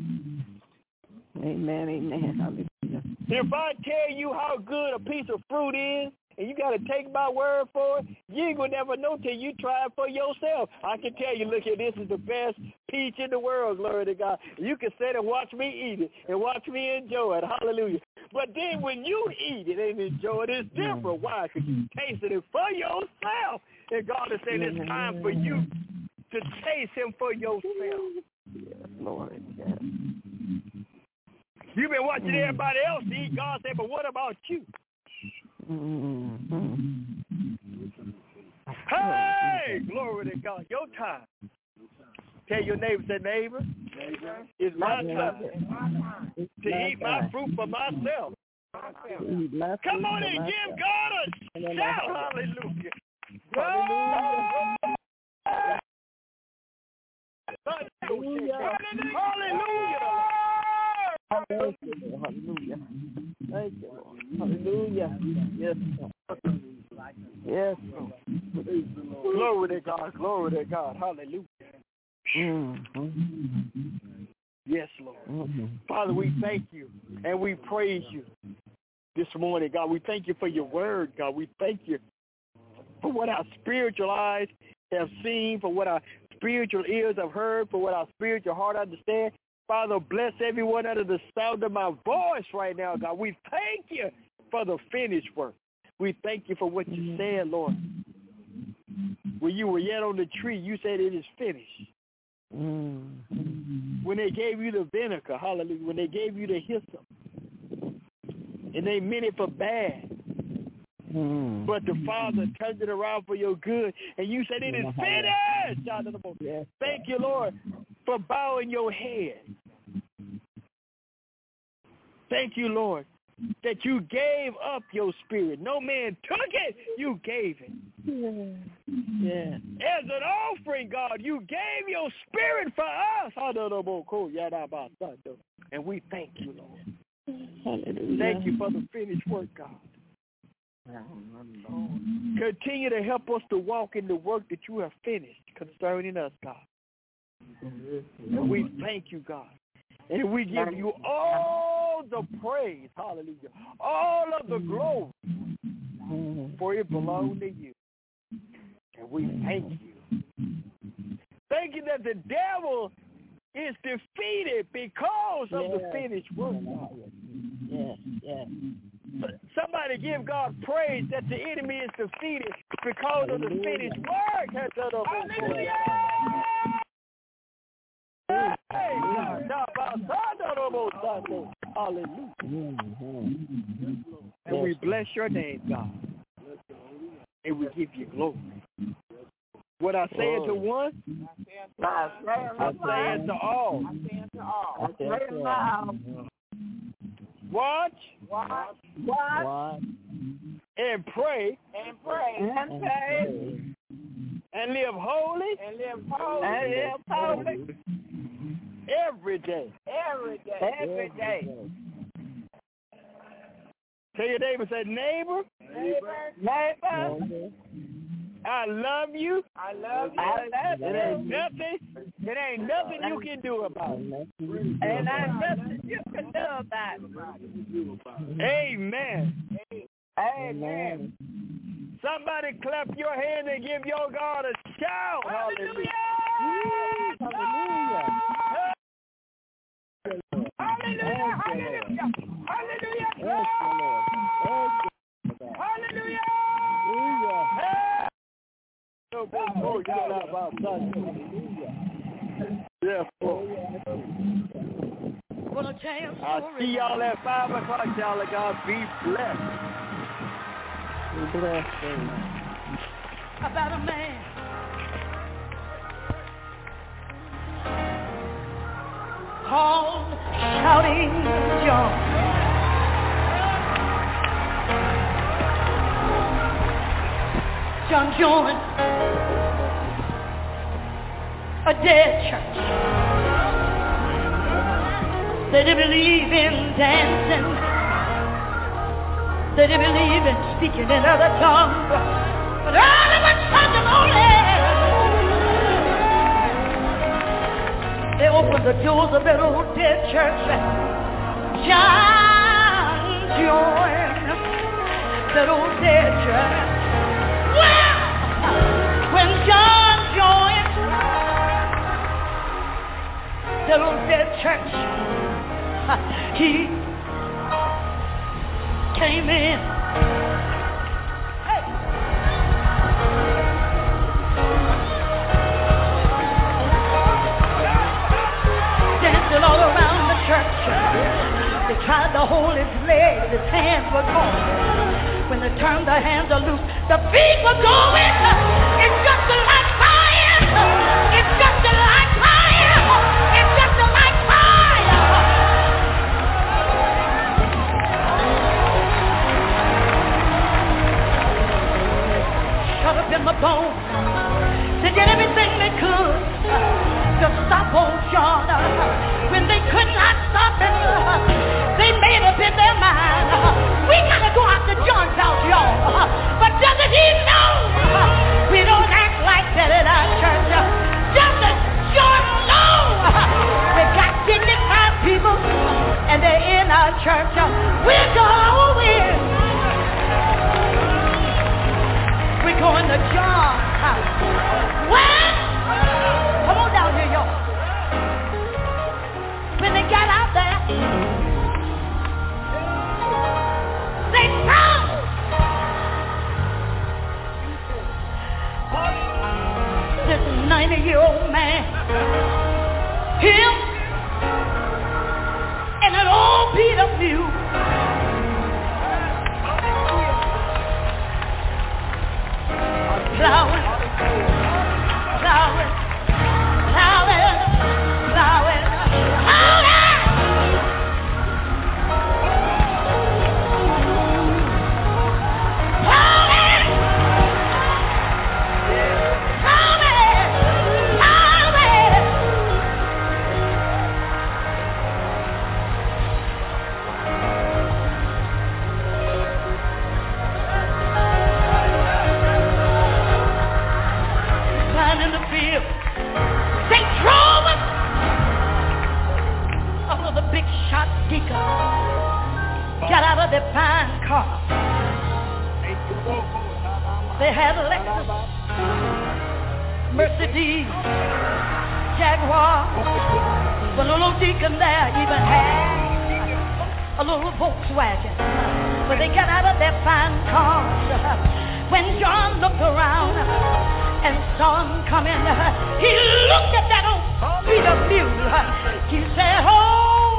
Amen. Amen. Hallelujah. If I tell you how good a piece of fruit is, and you got to take my word for it, you ain't going to never know till you try it for yourself. I can tell you, look here, this is the best peach in the world, glory to God. You can sit and watch me eat it and watch me enjoy it. Hallelujah. But then when you eat it and enjoy it, it's different. Why? Because you tasted it for yourself. And God is saying it's time for you to taste him for yourself. Yes, Lord. Yes. You've been watching everybody else eat. God said, but what about you? Mm-hmm. Hey, glory to God. Your time. Tell your neighbor, say, neighbor, it's my time to eat my fruit for myself. Come on and give God a shout. Hallelujah. Hallelujah. Hallelujah. Thank you, Lord. Hallelujah. Thank you, Lord. Hallelujah. Yes, Lord. Yes, Lord. Glory to God. Glory to God. Hallelujah. Mm-hmm. Yes, Lord. Mm-hmm. Father, we thank you and we praise you this morning, God. We thank you for your word, God. We thank you for what our spiritual eyes have seen, for what our spiritual ears have heard, for what our spiritual heart understands. Father, bless everyone under the sound of my voice right now, God. We thank you for the finished work. We thank you for what you said, Lord. When you were yet on the tree, you said it is finished. Mm-hmm. When they gave you the vinegar, hallelujah, when they gave you the hyssop, and they meant it for bad, mm-hmm. but the Father turned it around for your good, and you said it is finished. Yes. Thank you, Lord, for bowing your head. Thank you, Lord, that you gave up your spirit. No man took it. You gave it. Yeah. Yeah. As an offering, God, you gave your spirit for us. And we thank you, Lord. Hallelujah. Thank you for the finished work, God. Continue to help us to walk in the work that you have finished concerning us, God. And we thank you, God. And we give you all the praise, hallelujah, all of the glory, for it belongs to you. And we thank you. Thank you that the devil is defeated because of yes. the finished work. Yes, yes. Somebody give God praise that the enemy is defeated because of the finished work. Hallelujah. Hallelujah. And we bless your name, God. And we give you glory. What I say to one, I say to all. I say to all. Watch, watch, watch, and pray, and pray, and pray, and live holy, and live holy, and live holy every day, every day, every day. Tell your neighbor, say, neighbor, neighbor, neighbor. I love you. I love you. I love you. It ain't nothing. It ain't nothing you can do about it. And there's nothing you can do about it. Amen. Amen. Somebody clap your hand and give your God a shout. Hallelujah. Hallelujah. Hallelujah. Hallelujah. Hallelujah. Hallelujah. Hallelujah. Oh, yes, Lord. I'll see y'all at five o'clock, y'all. God be blessed. Be blessed. About a man called Shouting John. John joined a dead church. They didn't believe in dancing. They didn't believe in speaking in other tongues. But all of a sudden, they opened the doors of that old dead church. John joined that old dead church. Well, when John joined that old dead church, he came in. Hey. Dancing all around the church. They tried to hold his legs, his hands were gone. When they turned their hands loose, the feet were going. It's just like fire. It's just like fire. It's just like fire. Shut up in my bones. They did everything they could to stop old John when they could not stopping. They made up in their mind. We gotta go out to John's house, y'all. But doesn't he know we don't act like that in our church? Doesn't John know we got dignified people and they're in our church? We're gonna win. We're going to John's house. Well, come on down here, y'all. When they got out there, they found this ninety-year-old man, him, and an old beat-up mule. Plowing, plowing, plowing, plowing, plowing. Got out of their fine car. They had a Lexus, Mercedes, Jaguar. But little Deacon there even had a little Volkswagen. But they got out of their fine cars. When John looked around and saw him coming, he looked at that old beat-up mule. He said, oh,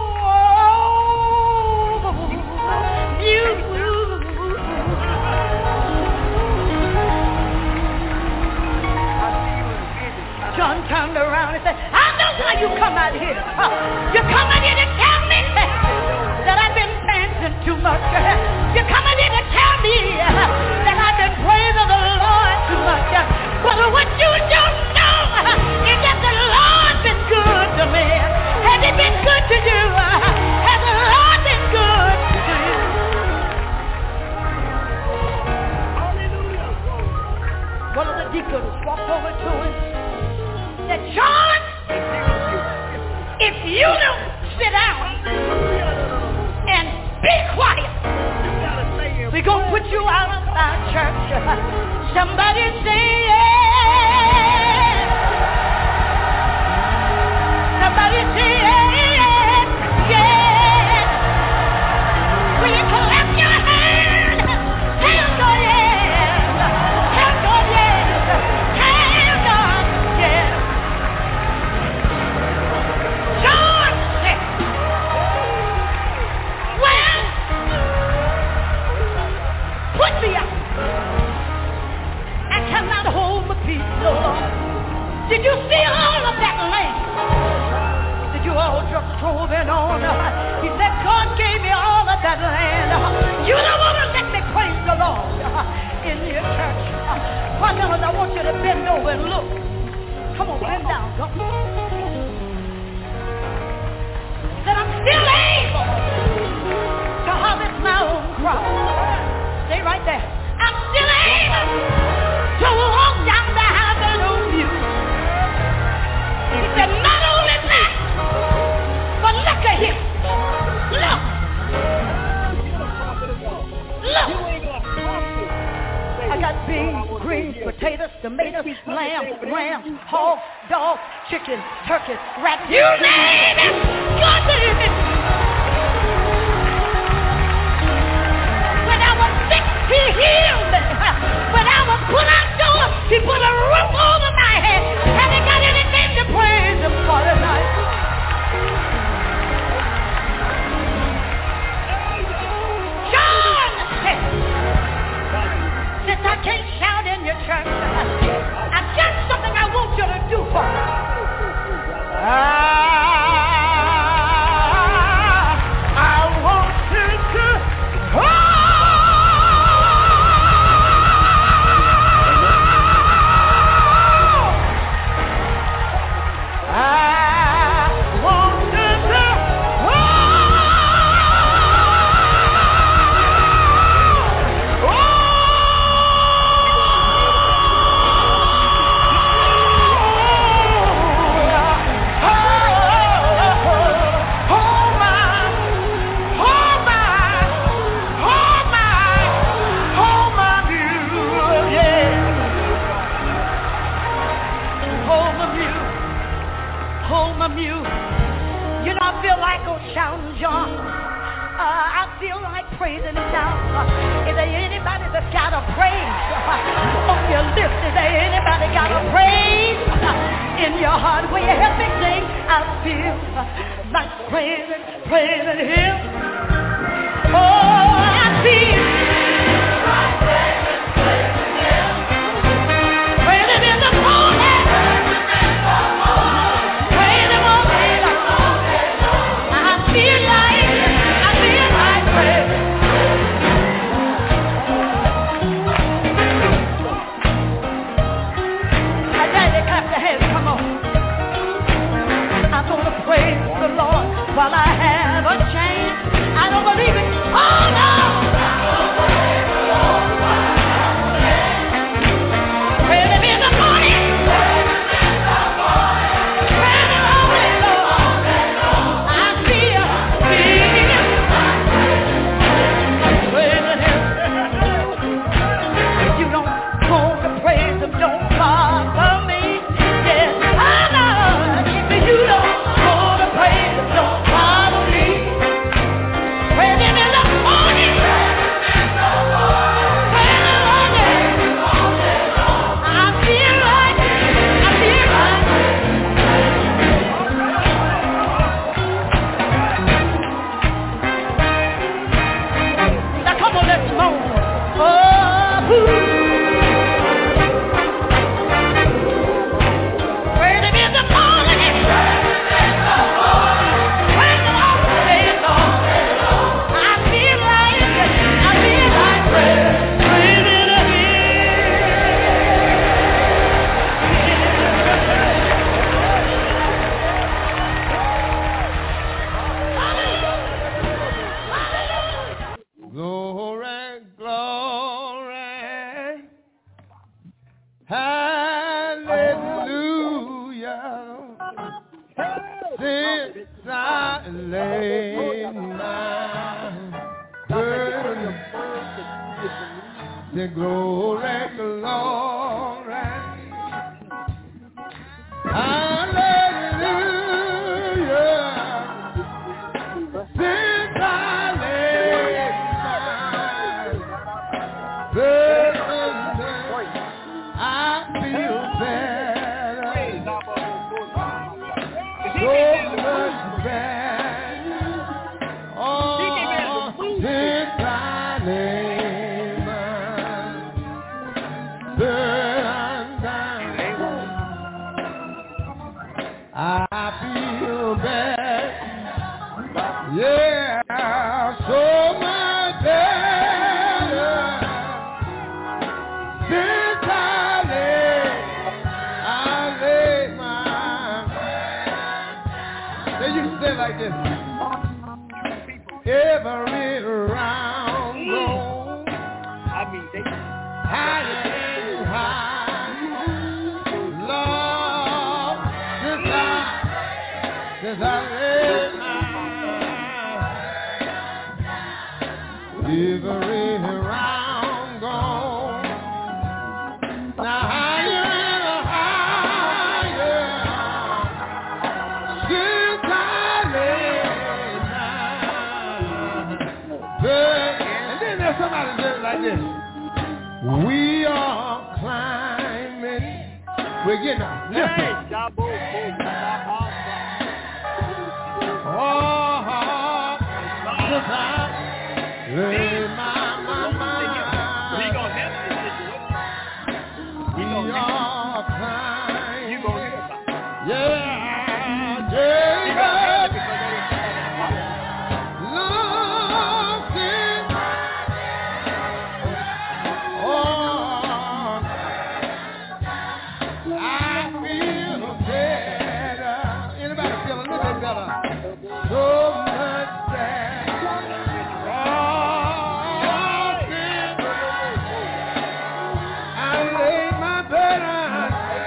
John turned around and said, I know why you come out here. Uh, you're coming in to tell me that I've been dancing too much. You're coming in to tell me that I've been praising the Lord too much. But what you don't know is that the Lord's been good to me. Has he been good to you? Has the Lord been good to you? One of the deacons walked over to him. John, if you don't sit down and be quiet, we're going to put you out of our church. Somebody say yes. Somebody say yes. Yes. Will you clap your hands? Tell God yes. Tell God yes. Tell God yes. Put me out. I cannot hold my peace no longer. Did you see all of that land? Did you all just drove it on? He said, God gave me all of that land. You don't want to let me praise the Lord in your church. Why not? I want you to bend over and look. Come on, bend down. Come on. That I'm still able to harvest my own crop. Stay right there. I'm still able to walk down the highway on you. He said, not only that, but look at him. Look. Look. I got beans, greens, potatoes, tomatoes, lamb, ram, hog, dog, chicken, turkey, rat. You name it. God did it. When I was sick, he healed me. When I was put outdoors, he put a roof over my head. Haven't got anything to praise him for tonight. John said, since I can't shout in your church, I've got something I want you to do for me. Ah. got a praise in your heart where you help me sing. I feel like praising, praising Him. Oh, I feel like praising, praising Him. Praising in the morning, praising all day long. I feel like, I feel like praising. Praise the Lord while I have a chance. I don't believe it. Oh no! Praise Him in the morning. Praise Him all day long. I feel, feel praising Him. If you don't want to praise Him, don't bother me. Yes, I know. If you don't. Don't bother me. Praise Him in the morning. Praise Him all day. I feel like, I feel like. Now come on, let's move. Oh, ooh. Praise Him in the morning. The glory, glory, hallelujah. Since I laid my burden, I feel better, so much better. Oh, since I laid. I feel bad, yeah, so much better since I laid, I laid my. They used to say like this: every round goes, I mean, they higher and higher. Since I laid my every round gone, now higher and higher. Since I laid my bed, and then there's somebody says it like this: we are climbing, we're getting up. Listen. Oh, since I laid my, my, my, we are climbing, yeah, Jacob, long since, oh, I feel better. Anybody feel a little bit better? So much better. Oh, since I laid my burden,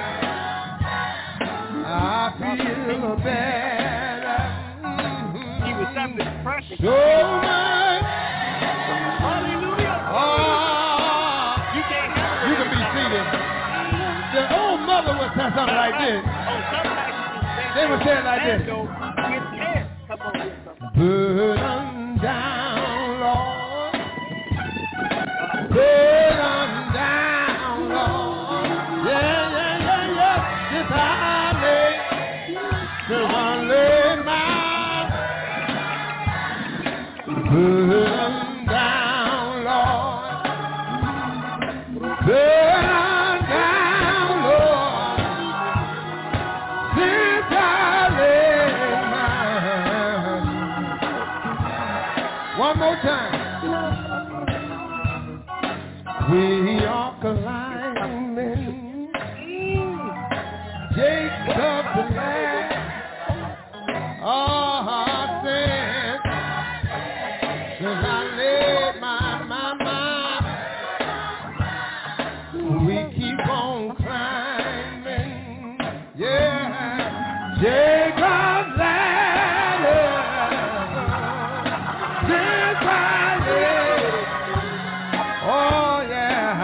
I feel better. Mm-hmm. He was something precious. So much. Hallelujah. Oh, you can't have it. You can be seated. The old mother would say something like this. They would say it like this. Burden down, Lord. Burden down, Lord. Yeah, yeah, Burn down, Lord, since I laid my. One more time. We are climbing Jacob's ladder. Oh, since, since I laid my, my, my, we keep on climbing, yeah, Jacob's ladder. Since I laid, oh yeah,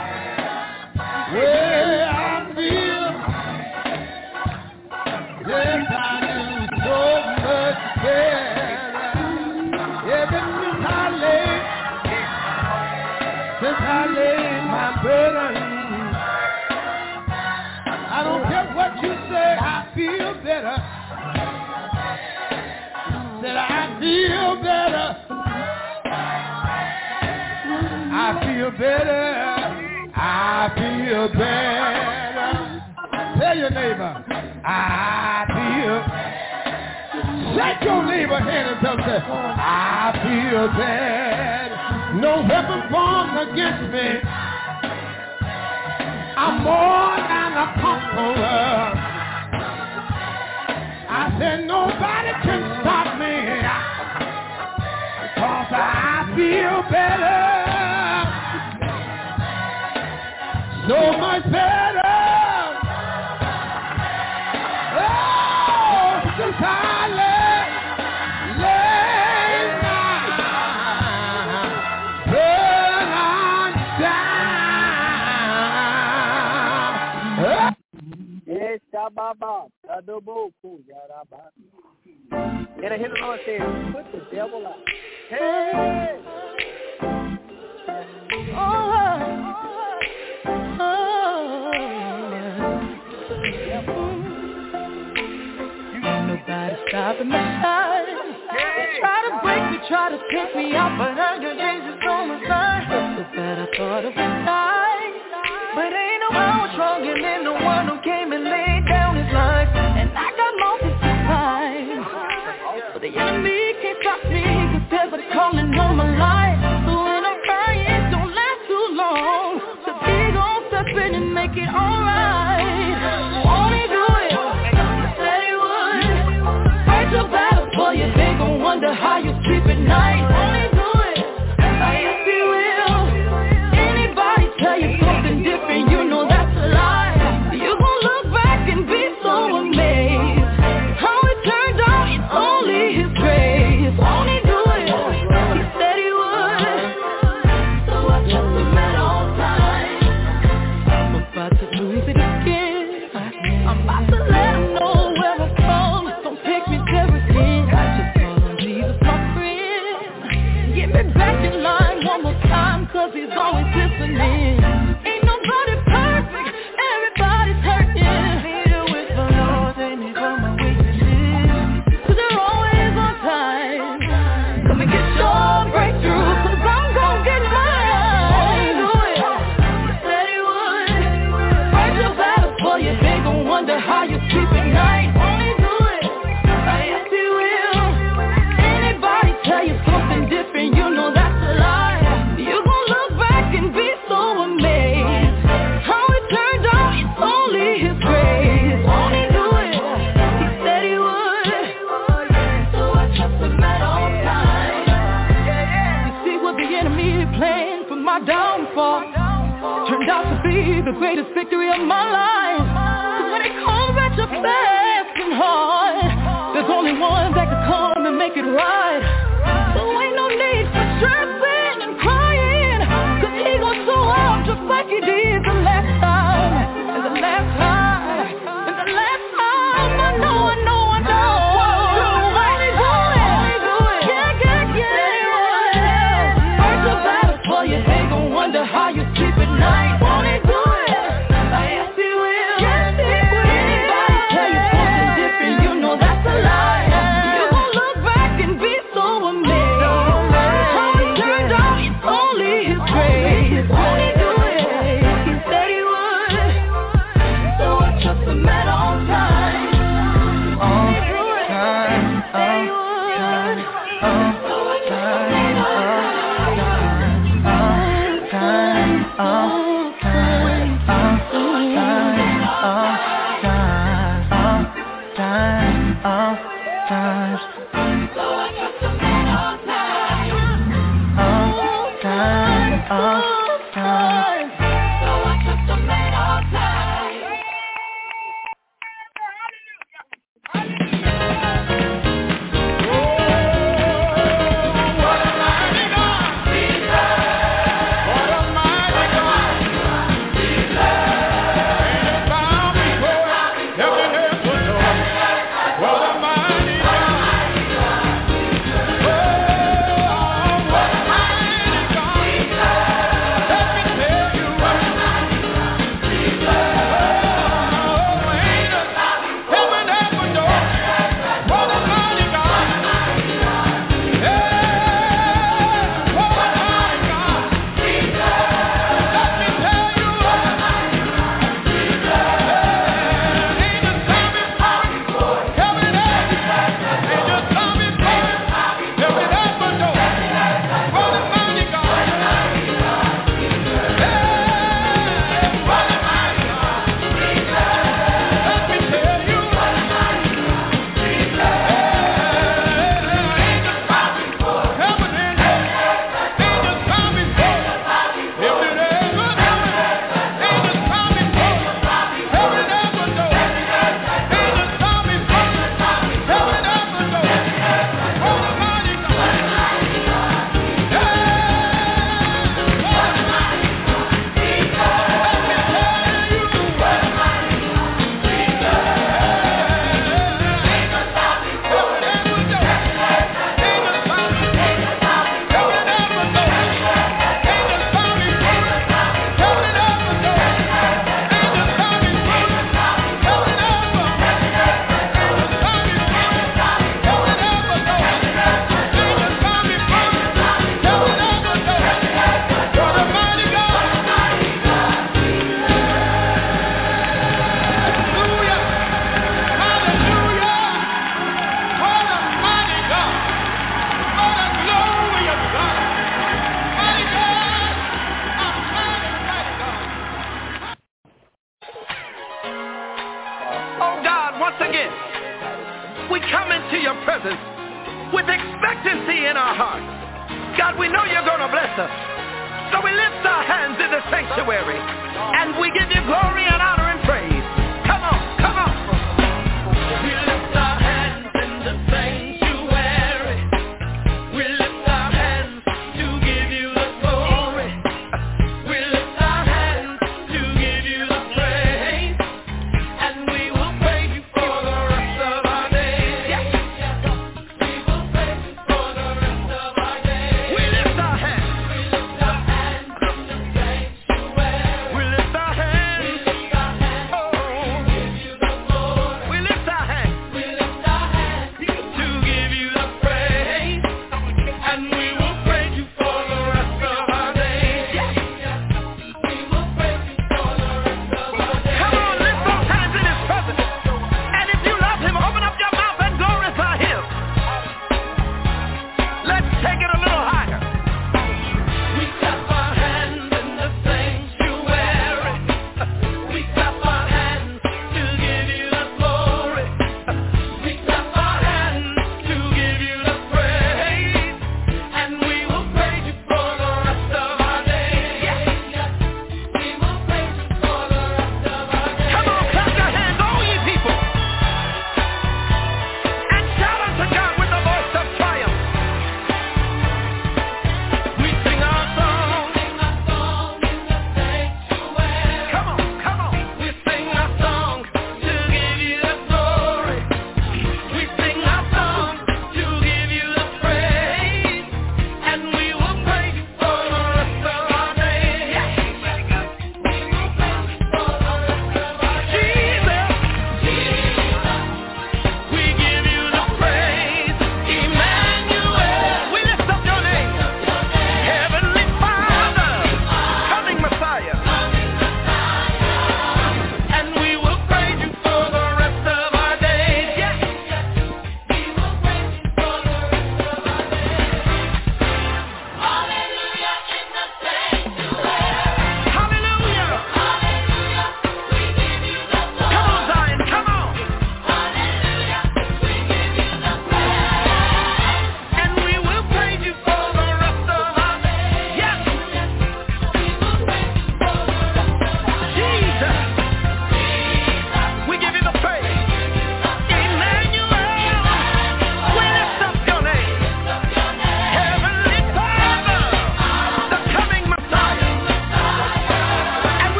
well I feel, yes I do so much better. Ever since I laid, since I laid my burden, I don't care what you say, I feel better. Said I feel better. I feel better. I feel better. Tell your neighbor, I feel. Shake your neighbor hand and tell them, I feel bad. No weapon formed against me. I'm more than a conqueror. I said nobody can stop me, cause I feel better. So much better. Oh, since I lay, lay my burden down. Yes, Shababa, Adobo, Yaraba. And I hear the Lord say, put the devil out. Hey! Oh, oh, nobody stopping my shine. They try to break me, try to take me out, but I got Jesus on my side. So bad I thought it would die, but ain't no one stronger than the one who came and laid down his life. And I got multiple times, but the enemy can't stop me, cause there's a calling on my life. So when I'm crying, don't last too long, so he gon' step in and make it alright. Won't he do it? He said he would. Fight your battle for you, they gon' wonder how you sleep at night. Won't he do it? Yes, he will. Anybody tell you something different, you know that's a lie. You gon' look back and be so amazed. How it turned out, it's only his grace. Won't he do it? He said he would. So I trust him at all times. I'm about to lose it again. I'm about to let him know where I'm from. Don't take me there again. I just call him Jesus, my friend. Get me back in line one more time, cause he's always listening. Ain't nobody perfect, everybody's hurting. Leader with the Lord, they need for my weaknesses, cause they're always on time. Come and get your breakthrough, cause I'm gon' get mine. Do it. He said he would. Fight your battle for you, they gon' wonder how you sleep at night. Won't he do it? Yes, he will. Anybody tell you something different, you know that's a lie. You gon' look back and be so amazed. How it turned out, it's only his grace. Won't he do it? He said he would. So I trust him at all times. You see what the enemy planned for my downfall turned out to be the greatest victory of my life. 'Cause when it comes at you fast and hard, there's only one that can come and make it right. So ain't no need for stressing and crying, 'cause he gon' show up just like he did the last time. And the last time, and the last time, I know, I know, I know. Won't he do it? Yeah, yeah, yeah. Fight your battle for you, they gon' wonder how you sleep at night. Won't he do it? Yes, he will. Yes, he will. Anybody tell you something different, you know that's a lie. You gon' look back and be so amazed. How it turned out, it's only his grace. Won't he do it? of time. So I took the man all time.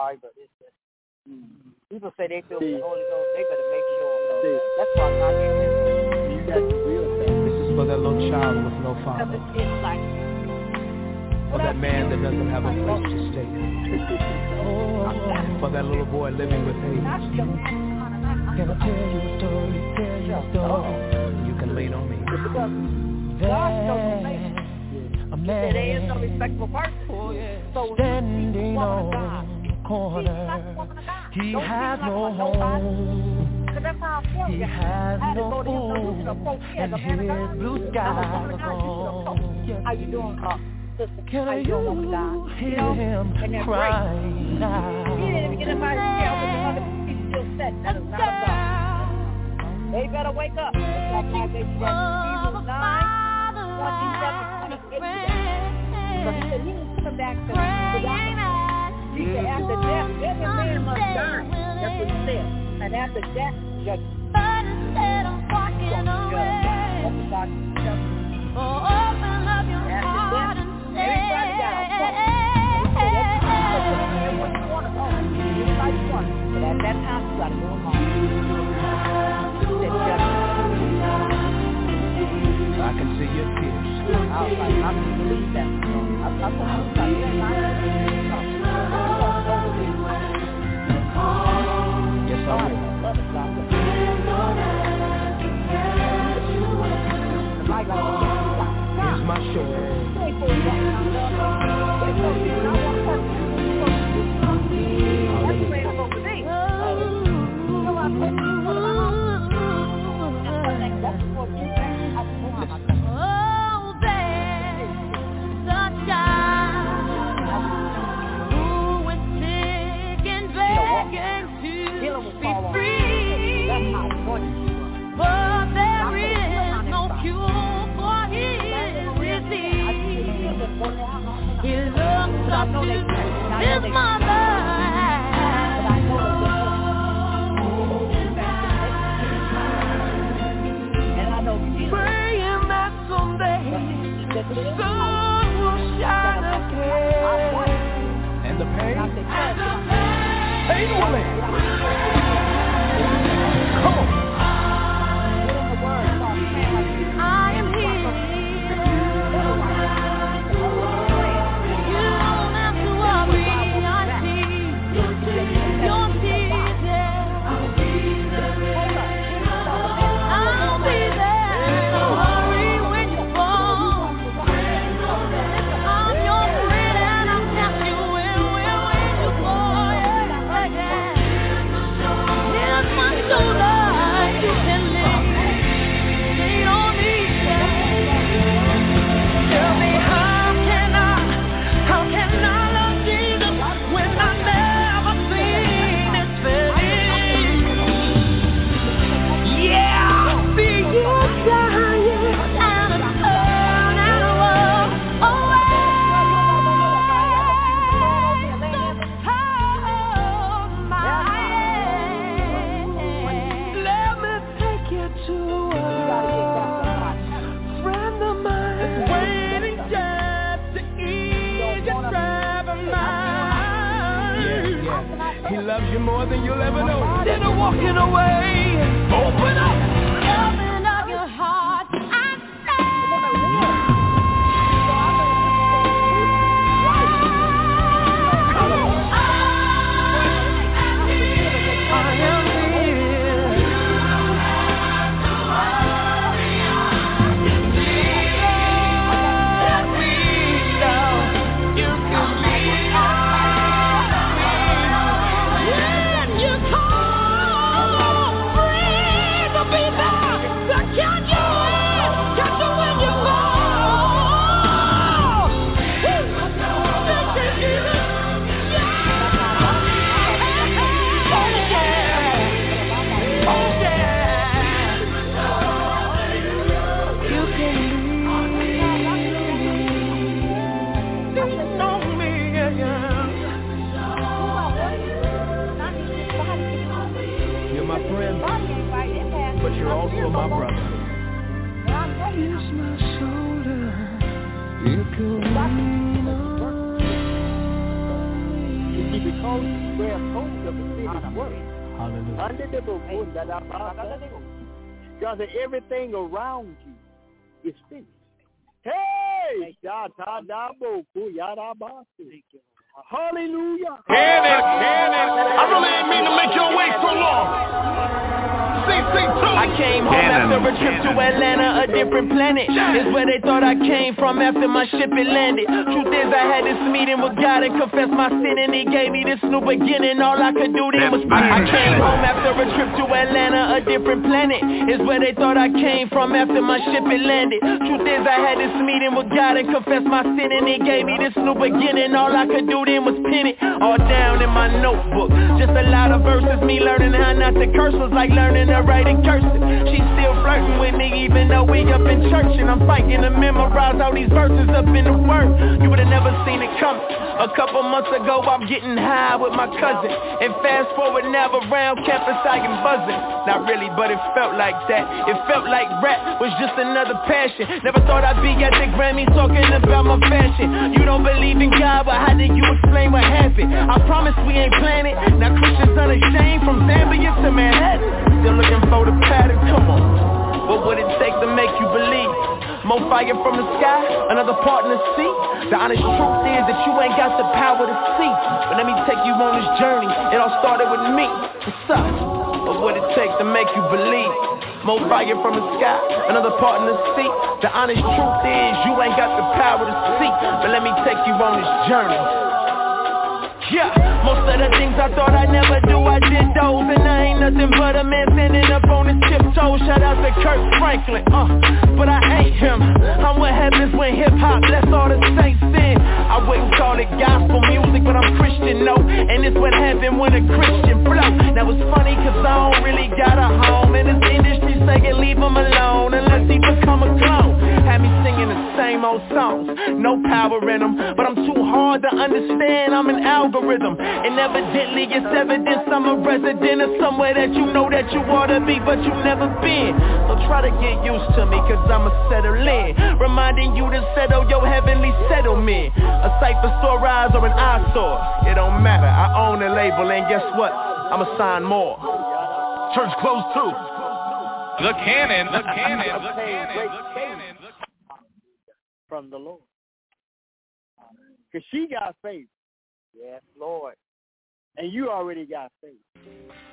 sorry, but it's just mm. people say they feel the Holy Ghost. They better make sure. See. That's why I'm not getting this. You got the real thing. This is for that little child with no father. It's like, for that man that doesn't have a place to stay. For that little boy living with AIDS. Can I tell you a story? Tell you a story. You can lean on me. There's a man there is no respectable person. So standing on the corner. He has no home. He has no food. And his blue skies are gone. How you doing, uh, sister? Can How you doing, woman you God? hear You know? him crying out? He didn't even get up out of his chair, but the other people still sitting. That is not a God. They better wake up. It's like how they said Hebrews nine, twenty-seven, twenty-eight. So he said he was coming back to the He said after death, every man must die. That's what he said. And after death, judgment. But instead of walking away, Open God himself. oh, open up your heart and say, Everybody got a point. Everybody want to go. Everybody want to. But at that time, you got to go home. I can see your tears. I was like, I don't believe that. I was like, yes, I will. Here's my show. But there is no cure for his disease. He looks up to his mother. Praying that someday the sun will shine again. And the pain? And the pain. Pain will end. Come on. I am here. You don't have to worry. I see your tears. I'll be there. Don't worry when you fall. I'm your friend and I'll tell you when, when, when you fall. Yeah, yeah. Here's my shoulder. You can live. He loves you more than you'll ever know. Instead of walking away, open up. Open up your heart and you're also my brother. Here's my shoulder. You can lean on. See, because you grab hold of the finished work. Hallelujah. Under the book, God said everything around you is finished. Hey! Hallelujah. Cannon, cannon. I really didn't mean to make your wait so long. C C two. I came home after a trip to Atlanta, a different planet. It's where they thought I came from after my ship had landed. Truth is I had this meeting with God and confessed my sin, and he gave me this new beginning. All I could do then was pray. I came home after a trip to Atlanta, a different planet. It's where they thought I came from after my ship had landed. Truth is I had this meeting with God and confessed my sin, and he gave me this new beginning. All I could do then was pin it all down in my notebook. Just a lot of verses, me learning how not to curse was like learning to write in cursive. She still flirting with me even though we up in church, and I'm fighting to memorize all these verses up in the word. You would've never seen it coming. A couple months ago I'm getting high with my cousin, and fast forward now around campus I am buzzing. Not really, but it felt like that. It felt like rap was just another passion. Never thought I'd be at the Grammy talking about my fashion. You don't believe in God, but how do you explain what happened? I promise we ain't planning. Now Christians unashamed from Zambia to Manhattan. Still looking for the pattern, come on. What would it take to make you believe? More fire from the sky, another partner see. The honest truth is that you ain't got the power to see. But let me take you on this journey. It all started with me. What's up? What would it take to make you believe? More fire from the sky, another partner see. The honest truth is you ain't got the power to see. But let me take you on this journey. Yeah, most of the things I thought I'd never do, I did those. And I ain't nothing but a man standing up on his tiptoes. Shout out to Kirk Franklin, uh, but I ain't him. I'm what happens when hip-hop lets all the saints in. I wouldn't call it gospel music, but I'm Christian, no. And it's what happened when a Christian flow. Now it's funny cause I don't really got a home, and this industry saying leave him alone unless he become a clone. Had me singing the same old songs, no power in them, but I'm too hard to understand, I'm an algorithm. And evidently it's evidence I'm a resident of somewhere that you know that you ought to be, but you never been. So try to get used to me cause I'ma settle in, reminding you to settle your heavenly settlement. A Cypher store rise or an eyesore, it don't matter, I own the label, and guess what, I'ma sign more. Church closed too. The cannon, the cannon, the cannon, the cannon. From the Lord. Cause she got faith. Yes, Lord. And you already got faith.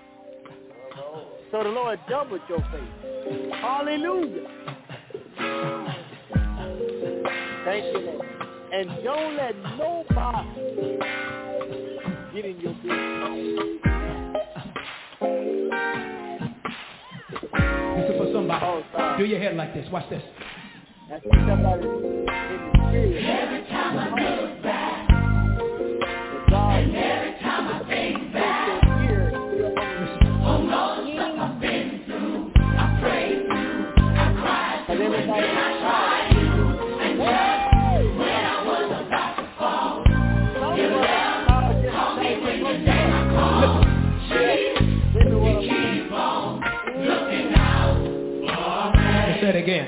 So the Lord doubled your faith. Hallelujah. Thank you, Lord. And don't let nobody get in your business. This is for somebody. Oh, do your head like this. Watch this. That's for somebody in the spirit. Every time I look back, and every time I think back on all the stuff I've been through, I prayed through, I cried through, and then I tried you, and just when I was about to fall, you left, call me when your name I call. Jesus, you keep on looking out for me. Let's say it again.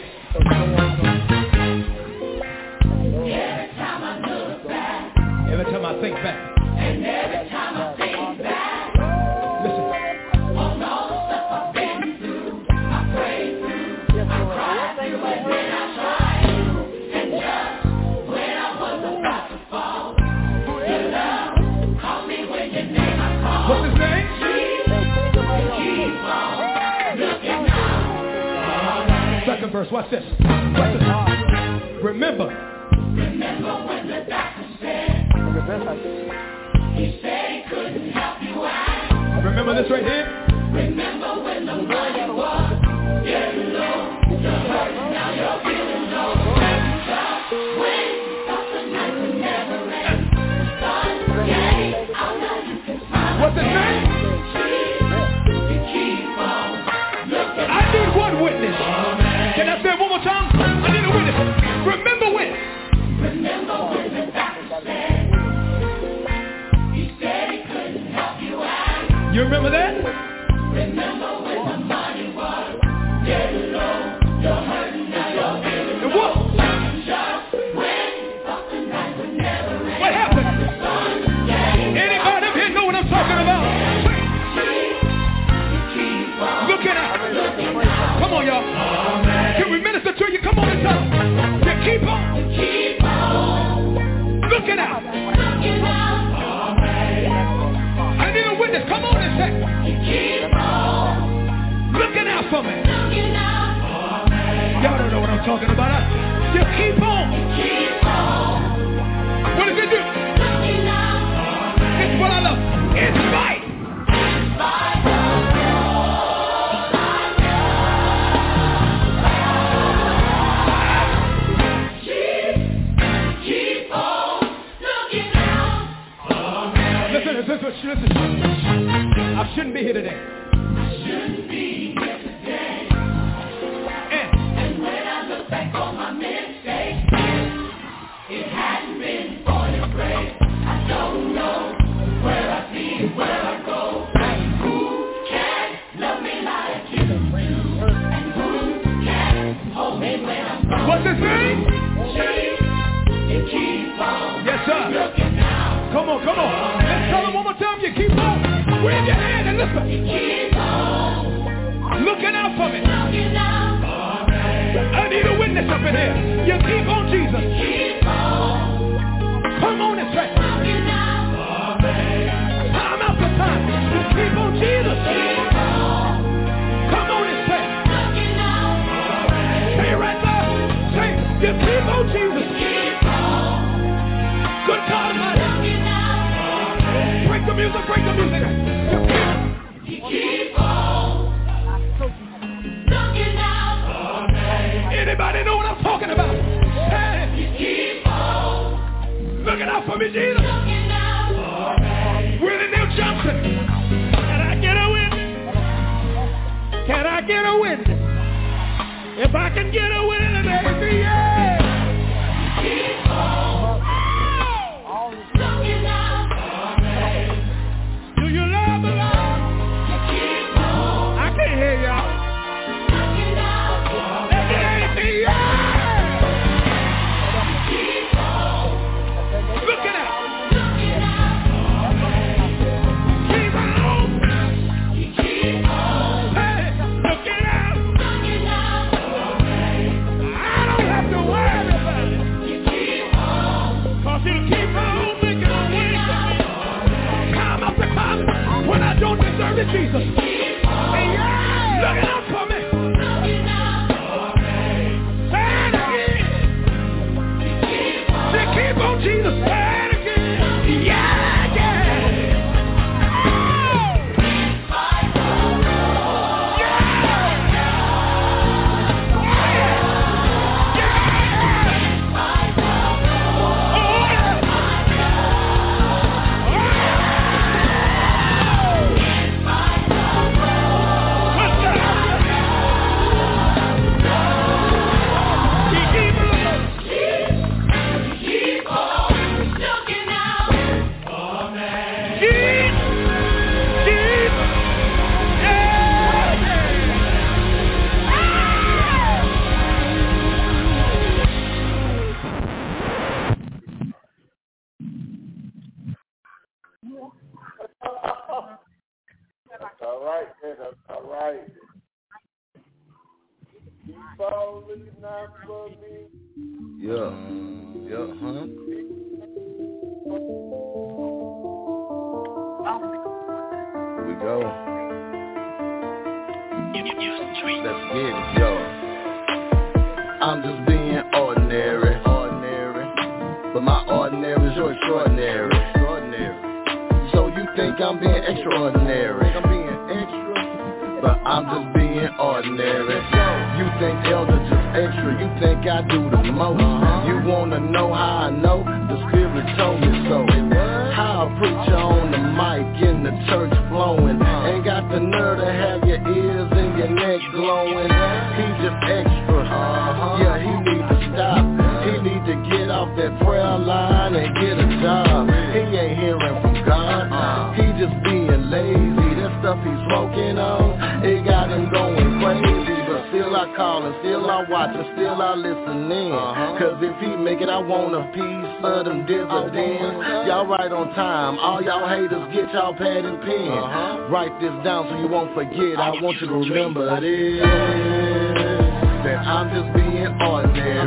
Every time I look back, every time I think back, and every time I think back, listen, on all the stuff I've been through, I prayed through, I cried through, and then I tried you, and just when I was about to fall, your love called me when your name I called. What's his name? Jesus, keep on looking out. Second verse, watch this. Watch this. Remember. Remember when the doctor said, he said he couldn't help you out. Remember this right here? Remember when the money was getting low, you're hurting, now you're feeling low. Just when you thought the night would never end, sun came, I know you can find. What's his name? Jesus, you keep on looking. I need one witness. Can I say it one more time? I need a witness. Remember when? Remember when the doctor said, he said he couldn't help you out. You remember that? Remember when the money was getting low, you're hurting, now you're feeling low. What? Just when you thought the night would never end. What happened? The sun came. Anybody tell them. You keep on. Keep on. Looking out. Looking out. I need a witness. Come on and say. Keep on. Looking out for me. Looking out. Y'all don't know what I'm talking about. You keep on. Keep on. What does it do? Looking out. It's what I love. It's right. It's right. Listen, listen, listen. I shouldn't be here today. I shouldn't be here today. And, and when I look back on my mistakes, it hadn't been for your grace. I don't know where I be, where I go. And who can love me like you do? And who can hold me when I'm gone? What's his name? Keep, you keep on. Yes, sir. Looking out. Come on, come on. Let's tell them one more time. You keep on. Wave your hand and listen. You keep on. Looking out for me. Looking out for me. I need a witness up in here. You keep on, Jesus. You keep on. Come on and say. Looking out for me. Time after time. You keep on, Jesus. Keep on. Come on and say. Looking out for me. Say it right there. Say, you keep on, Jesus. Keep on. Good God Almighty. Break the music, break the music. You keep on looking out for me. Anybody know what I'm talking about? Hey. You keep on looking out for me, Jesus. Looking out for me. Willie Neal Johnson. Can I get a witness? Can I get a witness? If I can get a witness, baby, yeah. You keep on. Do you love the Lord? You keep on. I can't hear y'all. Looking out. Let me hear you. Keep on. Looking out. Looking out. Keep on. You keep on. Hey, looking out. Looking out. I don't have to worry about it. You keep on. Cause you'll keep on making a way for me. Time after time. When I don't deserve it, Jesus. Hey, yeah. Looking out for me. Looking out for me. Say it again. Say, keep on, Jesus. Say it again. Yeah, yeah. Oh. That's all right, man. That's all right. Keep on looking out for me. Yeah. Yeah, huh? Here we go. Let's get it, yo. I'm just being ordinary. Ordinary. But my ordinary is your extraordinary. Extraordinary. So you think I'm being extraordinary. I'm being extra. But I'm just being ordinary. You think elder just extra. You think I do the most. Uh-huh. You wanna know how I know? The Spirit told me so. How a preacher on the mic in the church flowing. Ain't got the nerve to have your ears and your neck glowing. He just extra. Uh-huh. Yeah, he need to stop. He need to get off that prayer line and get a job. He ain't hearing from God. He just being lazy. That stuff he's smoking on, it got him going crazy. But still I call and still I watch and still I listen in. Cause if he make it, I want a piece of them dividends. Y'all right on time. All y'all haters, get y'all pad and pen. Write this down so you won't forget. I want you to remember this. That I'm just being ordinary.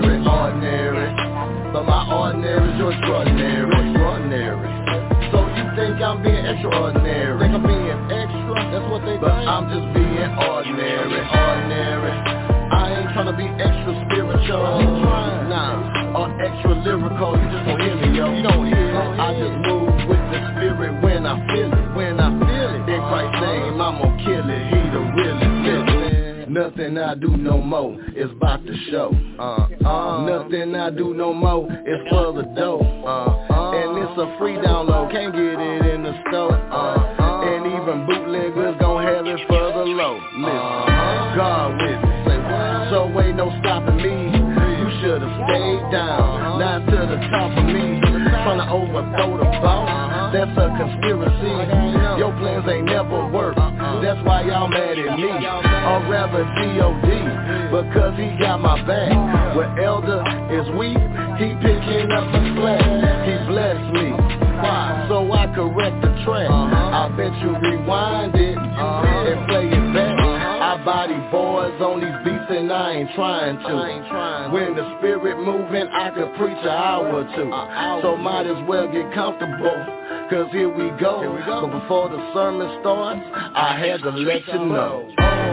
be extra spiritual, nah, or extra lyrical. You just don't hear me, yo. You don't hear me. I just move with the spirit when I feel it. When I feel it. In Christ's name, I'm gonna kill it. He the realest. Nothing I do no more is about the show. Uh, uh, Nothing I do no more is for the dough. Uh, uh, and it's a free download, can't get it in the store. Uh, uh, and even bootleggers gon' have it for the low. Listen, God with me, so ain't no stopping me. You should've stayed down, not to the top of me. Trying to overthrow the boss, that's a conspiracy. Your plans ain't never worked, that's why y'all mad at me. Or rather G O D, because he got my back. Where Elder is weak, he picking up the slack. He blessed me, so I correct the track. I bet you rewind it and play it back. I body boys on these beats and I ain't trying to. When the spirit moving, I could preach an hour or two. So might as well get comfortable, cause here we go. But before the sermon starts, I had to let you know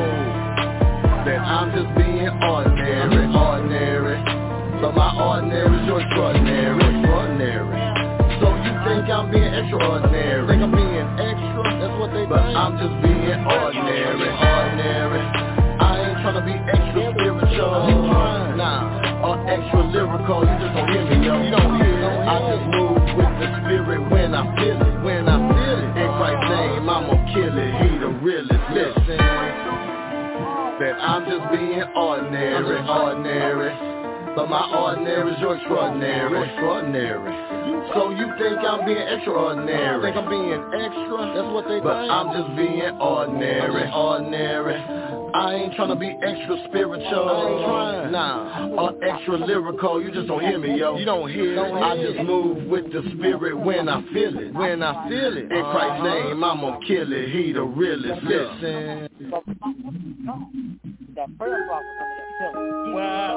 that I'm just being ordinary, ordinary. But my ordinary is your extraordinary, extraordinary. So you think I'm being extraordinary? Think I'm being extra? That's what they But think. I'm just being ordinary, ordinary. I ain't tryna be extra spiritual, nah, or extra lyrical. You just don't hear me, yo. You don't hear me. I just move with the spirit when I feel it, when I feel it. In Christ's name, I'm gonna kill it. He the realest. Listen, that I'm just being ordinary, ordinary. But my ordinary is your extraordinary, extraordinary. So you think I'm being extraordinary? Think I'm being extra? That's what they But think. I'm just being ordinary, ordinary. I ain't tryna be extra spiritual, I ain't trying. Nah, or extra lyrical. You just don't hear me, yo. You don't hear me. I just move with the spirit when I feel it, when I feel it. In Christ's name, I'm gonna kill it. He the realest. Listen. That prayer box coming up. Well,